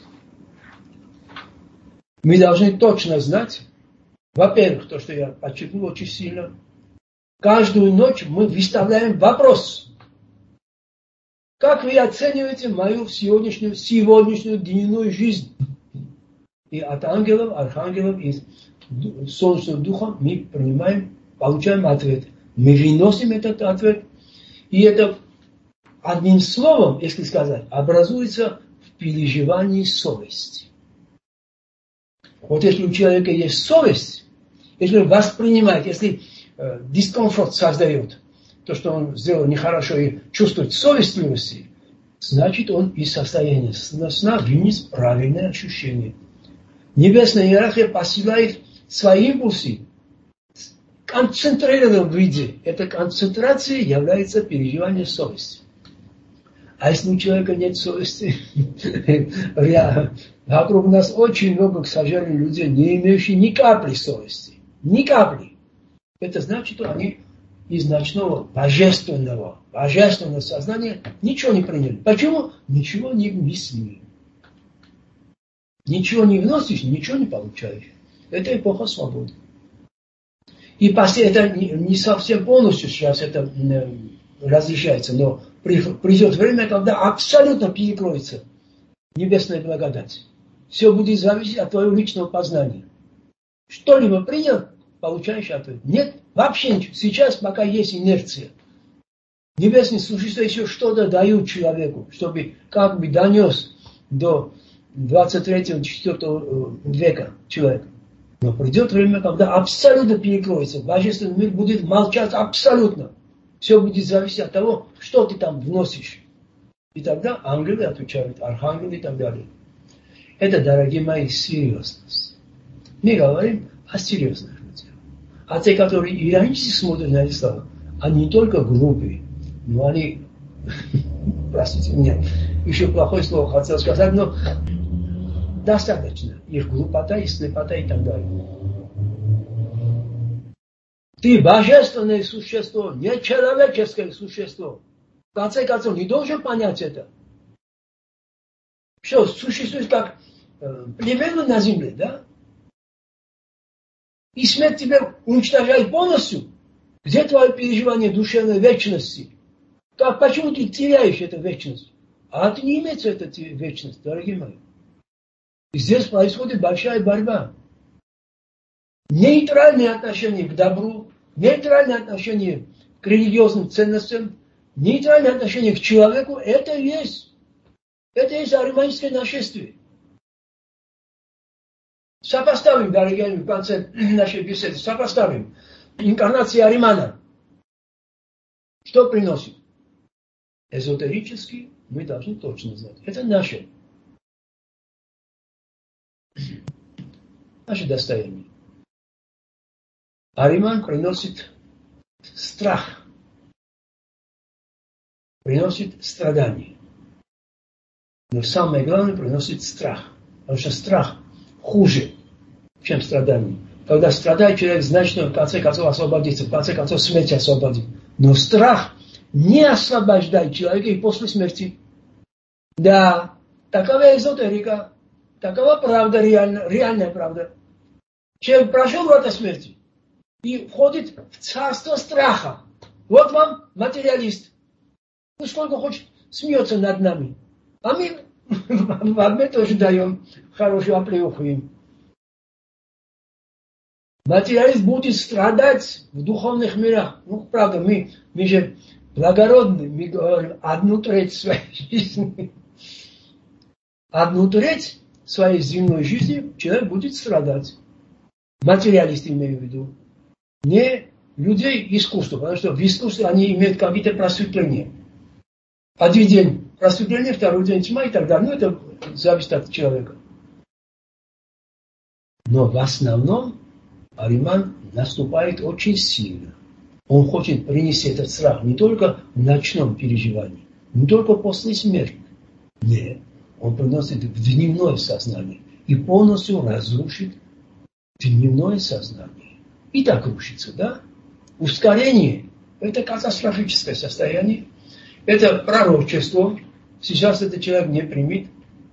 S1: Мы должны точно знать, во-первых, то, что я подчеркнул очень сильно, каждую ночь мы выставляем вопрос. Как вы оцениваете мою сегодняшнюю, сегодняшнюю дневную жизнь? И от ангелов, архангелов, и солнечного духа мы принимаем, получаем ответ. Мы выносим этот ответ. И это одним словом, если сказать, образуется в переживании совести. Вот если у человека есть совесть, если он воспринимает, если э, дискомфорт создает, то, что он сделал нехорошо и чувствует совестливости, значит он из состояния сна вынес правильное ощущение. Небесная иерархия посылает свои импульсы в концентрированном виде. Эта концентрация является переживанием совести. А если у человека нет совести, вокруг нас очень много, к сожалению, людей, не имеющих ни капли совести. Ни капли. Это значит, что они из ночного божественного, божественного сознания ничего не приняли. Почему? Ничего не мыслили. Ничего не вносишь, ничего не получаешь. Это эпоха свободы. И после это не совсем полностью сейчас это разрешается, но придет время, когда абсолютно перекроется небесная благодать. Все будет зависеть от твоего личного познания. Что-либо принял, получаешь ответ. Нет, вообще ничего. Сейчас пока есть инерция. Небесные существа еще что-то дают человеку, чтобы как бы донес до двадцать третьего - двадцать четвёртого века человека. Но придет время, когда абсолютно перекроется. Божественный мир будет молчать абсолютно. Все будет зависеть от того, что ты там вносишь. И тогда ангелы отвечают, архангелы и так далее. Это, дорогие мои, серьезность. Мы говорим о серьезных людях. А те, которые иронически смотрят на эти слова, они не только глупые, но они, простите меня, еще плохое слово хотел сказать, но достаточно. Их глупота, и слепота и так далее. Ты божественное существо, не человеческое существо. В конце концов, не должен понять это. Что, существует как э, племена на земле, да? И смерть тебя уничтожает полностью. Где твое переживание душевной вечности? Как, почему ты теряешь эту вечность? А ты не имеется эта вечность, дорогие мои. И здесь происходит большая борьба. Нейтральное отношение к добру, нейтральное отношение к религиозным ценностям, нейтральное отношение к человеку, это и есть. Это и есть ариманское нашествие. Сопоставим, дорогие, в конце нашей беседы, сопоставим. Инкарнация Аримана. Что приносит? Эзотерический мы должны точно знать. Это наше. Наше достояние. Ариман приносит страх, приносит страдания. Но самое главное, приносит страх. Потому что страх хуже, чем страдание. Когда страдает человек, значит, что в конце концов освободится, в конце концов смерть освободит. Но страх не освобождает человека и после смерти. Да, такова эзотерика, такова правда, реально, реальная правда. Человек прошел врата смерти и входит в царство страха. Вот вам материалист. Ну, сколько хочет, смеется над нами. А мы в обмен тоже даем хорошую оплеуху им. Материалист будет страдать в духовных мирах. Ну, правда, мы, мы же благородны, мы говорим одну треть своей жизни. Одну треть своей земной жизни человек будет страдать. Материалист имею в виду. Не людей искусства, потому что в искусстве они имеют какие-то просветления. Один день просветление, второй день тьма и так далее. Ну, это зависит от человека. Но в основном Ариман наступает очень сильно. Он хочет принести этот страх не только в ночном переживании, не только после смерти. Нет, он приносит в дневное сознание и полностью разрушит дневное сознание. И так рушится, да? Ускорение – это катастрофическое состояние. Это пророчество. Сейчас этот человек не примет.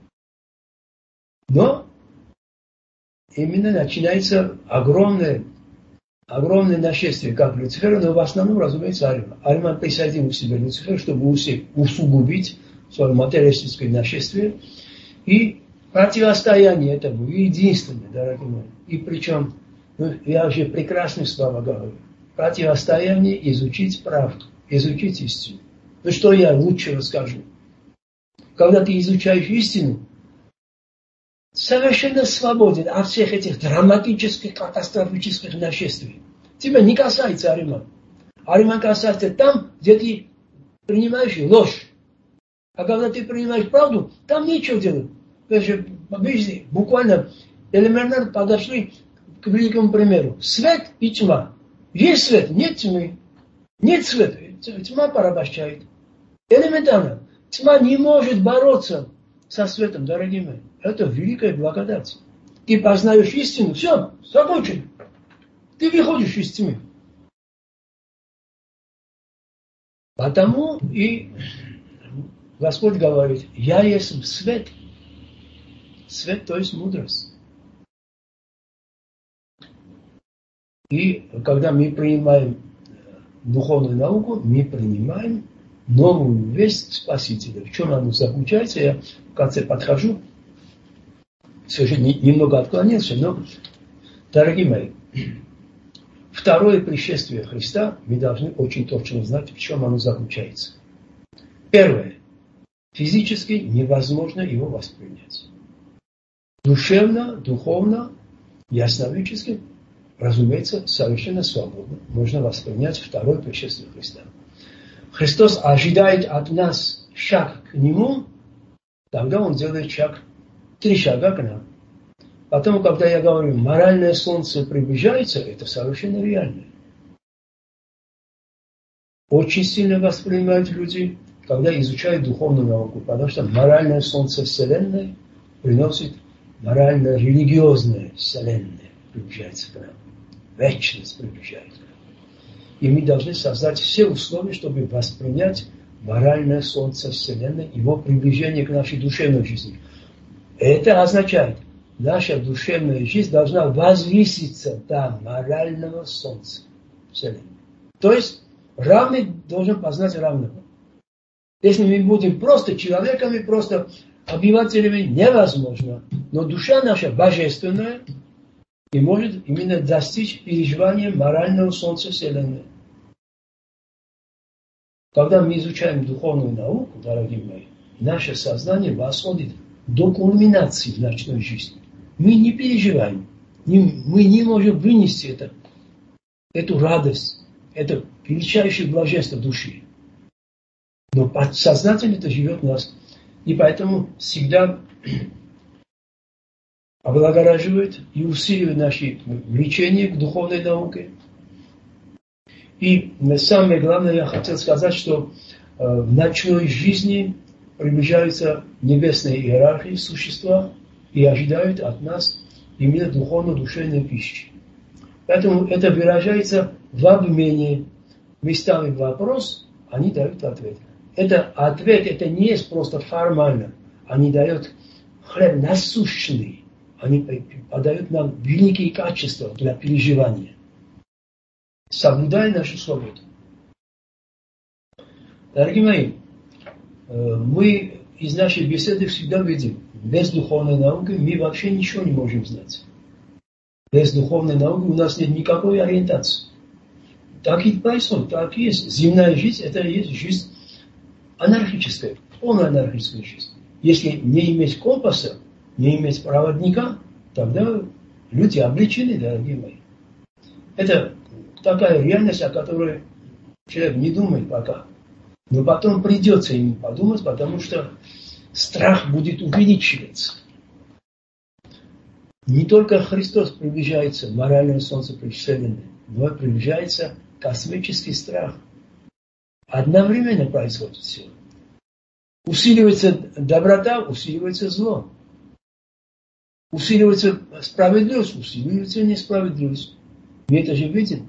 S1: Но именно начинается огромное, огромное нашествие, как Люцифера, но в основном, разумеется, Ариман. Ариман присоединил к себе Люцифера, чтобы усугубить свое материалистическое нашествие. И противостояние этому единственное, дорогие мои. И причем, ну, я уже прекрасные слова говорю. Противостояние изучить правду, изучить истину. Ну что я лучше расскажу? Когда ты изучаешь истину, совершенно свободен от всех этих драматических, катастрофических нашествий. Тебя не касается Ариман. Ариман касается там, где ты принимаешь ложь. А когда ты принимаешь правду, там нечего делать. Видите, буквально элементарно подошли к великому примеру. Свет и тьма. Есть свет, нет тьмы. Нет света, тьма порабощает. Элементарно. Тьма не может бороться со светом, дорогие мои. Это великая благодать. Ты познаешь истину, все, закончено. Ты выходишь из тьмы. Потому и Господь говорит, я есть свет. Свет, то есть мудрость. И когда мы принимаем духовную науку, мы принимаем новую весть Спасителя. В чем она заключается? Я в конце подхожу. Все немного отклонился, но, дорогие мои, второе пришествие Христа мы должны очень точно знать, в чем оно заключается. Первое. Физически невозможно его воспринять. Душевно, духовно, ясновидчески, разумеется, совершенно свободно можно воспринять второе пришествие Христа. Христос ожидает от нас шаг к Нему, тогда Он делает шаг, три шага к нам. Потом, когда я говорю, моральное солнце приближается, это совершенно реально. Очень сильно воспринимают люди, когда изучают духовную науку, потому что моральное солнце Вселенной приносит морально-религиозное Вселенная, приближается к нам. Вечность приближается к нам. И мы должны создать все условия, чтобы воспринять моральное солнце Вселенной, его приближение к нашей душевной жизни. Это означает, наша душевная жизнь должна возвыситься до морального солнца Вселенной. То есть, равный должен познать равного. Если мы будем просто человеками, просто обывателями, невозможно. Но душа наша божественная и может именно достичь переживания морального солнца Вселенной. Когда мы изучаем духовную науку, дорогие мои, наше сознание восходит до кульминации в ночной жизни. Мы не переживаем, мы не можем вынести это, эту радость, это величайшее блаженство души. Но подсознательно это живет в нас. И поэтому всегда облагораживает и усиливает наше влечение к духовной науке. И самое главное, я хотел сказать, что в ночной жизни приближаются небесные иерархии, существа, и ожидают от нас именно духовно-душевной пищи. Поэтому это выражается в обмене. Мы ставим вопрос, они дают ответ. Это ответ, это не есть просто формально. Они дают хлеб насущный. Они подают нам великие качества для переживания. Соблюдай нашу свободу. Дорогие мои, мы из нашей беседы всегда видим, без духовной науки мы вообще ничего не можем знать. Без духовной науки у нас нет никакой ориентации. Так и происходит, так и есть. Земная жизнь, это и есть жизнь анархическая, полная анархическая жизнь. Если не иметь компаса, не иметь проводника, тогда люди обречены, дорогие мои. Это такая реальность, о которой человек не думает пока. Но потом придется ему подумать, потому что страх будет увеличиваться. Не только Христос приближается, моральное солнце Вселенной, но и приближается космический страх. Одновременно происходит все. Усиливается доброта, усиливается зло. Усиливается справедливость, усиливается несправедливость. Мы это же видим.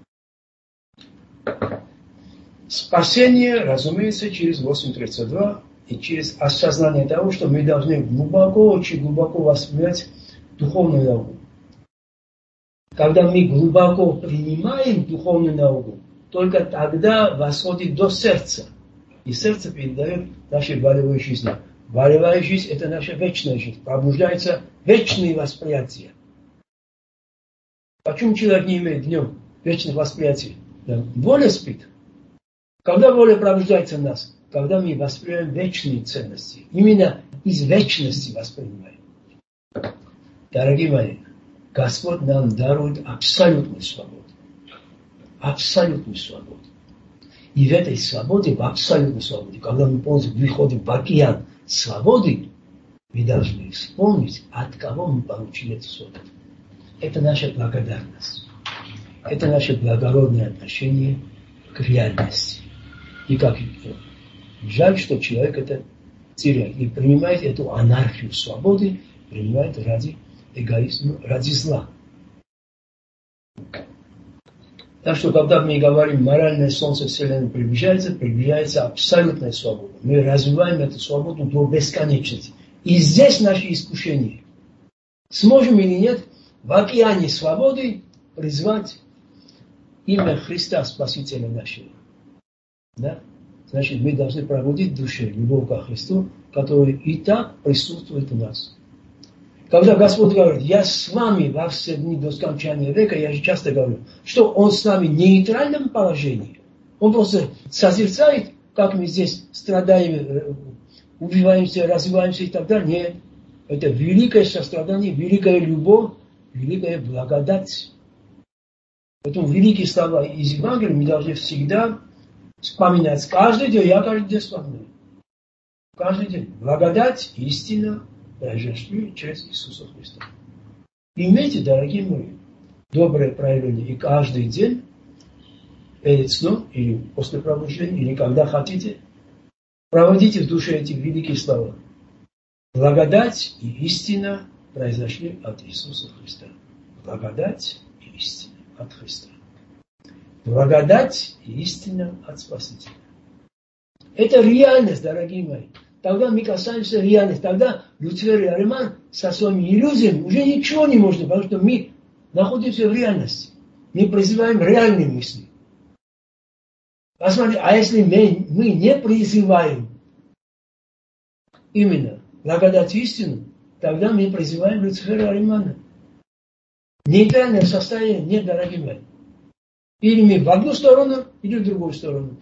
S1: Спасение, разумеется, через восемь тридцать два и через осознание того, что мы должны глубоко, очень глубоко воспринять духовную науку. Когда мы глубоко принимаем духовную науку, только тогда восходит до сердца. И сердце передает нашей волевой жизни. Волевая жизнь – это наша вечная жизнь. Пробуждаются вечные восприятия. Почему человек не имеет днем вечных восприятий? Да. Воля спит. Когда воля пробуждается в нас? Когда мы воспринимаем вечные ценности. Именно из вечности воспринимаем. Дорогие мои, Господь нам дарует абсолютную свободу. Абсолютную свободу. И в этой свободе, в абсолютной свободе, когда мы полностью выходим в океан свободы, мы должны вспомнить, от кого мы получили эту свободу. Это наша благодарность. Это наше благородное отношение к реальности. И как жаль, что человек это теряет и принимает эту анархию свободы, принимает ради эгоизма, ради зла. Так что, когда мы говорим, моральное солнце Вселенной приближается, приближается абсолютная свобода. Мы развиваем эту свободу до бесконечности. И здесь наше искушение. Сможем или нет в океане свободы призвать имя Христа, Спасителя нашего. Да? Значит, мы должны пробудить в душе любовь ко Христу, который и так присутствует в нас. Когда Господь говорит, я с вами во все дни до скончания века, я же часто говорю, что Он с нами в нейтральном положении. Он просто созерцает, как мы здесь страдаем, убиваемся, развиваемся и так далее. Нет. Это великое сострадание, великая любовь, великая благодать. Поэтому великие слова из Евангелия мы должны всегда вспоминать. Каждый день, я каждый день вспоминаю. Каждый день. Благодать, истина, произошли через Иисуса Христа. Имейте, дорогие мои, доброе проявление. И каждый день, перед сном, или после пробуждения, или когда хотите, проводите в душе эти великие слова. Благодать и истина произошли от Иисуса Христа. Благодать и истина от Христа. Благодать и истина от Спасителя. Это реальность, дорогие мои. Тогда мы касаемся реальности. Тогда Люцифер и Ариман со своими иллюзиями уже ничего не можно, потому что мы находимся в реальности. Мы призываем реальные мысли. Посмотрите, а если мы, мы не призываем именно благодать истину, тогда мы призываем Люцифера и Аримана. Нейтральное состояние нет, дорогие мои. Или мы в одну сторону, или в другую сторону.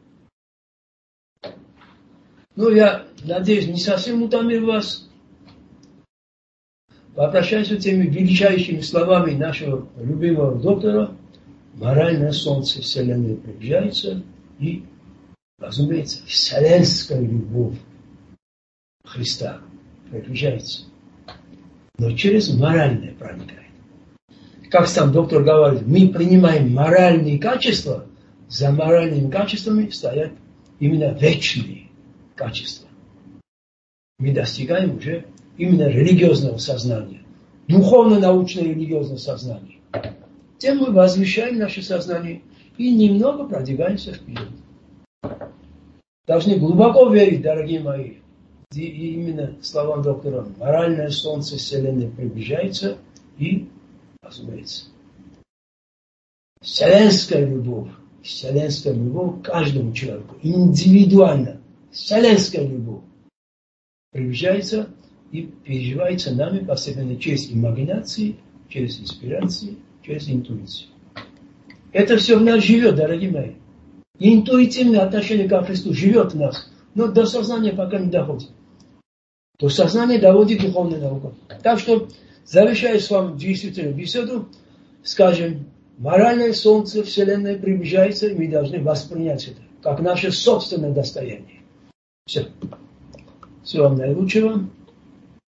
S1: Ну, я надеюсь, не совсем утомил вас. Попрощаюсь с теми величайшими словами нашего любимого доктора. Моральное солнце Вселенной приближается, и разумеется, вселенская любовь Христа приближается, но через моральное проникает. Как сам доктор говорит, мы принимаем моральные качества, за моральными качествами стоят именно вечные качества. Мы достигаем уже именно религиозного сознания, духовно-научное религиозное сознание. Тем мы возвышаем наше сознание и немного продвигаемся вперед. Должны глубоко верить, дорогие мои, и именно словам доктора, моральное солнце Вселенной приближается и, разумеется, вселенская любовь, вселенская любовь к каждому человеку, индивидуально, вселенская любовь приближается и переживается нами постепенно через имагинации, через инспирации, через интуицию. Это все в нас живет, дорогие мои. И интуитивное отношение к Христу живет в нас, но до сознания пока не доходит. До сознания доводит духовная наука. Так что, завершая с вами действительно беседу, скажем, моральное солнце Вселенной приближается, и мы должны воспринять это, как наше собственное достояние. Все. Всего вам наилучшего.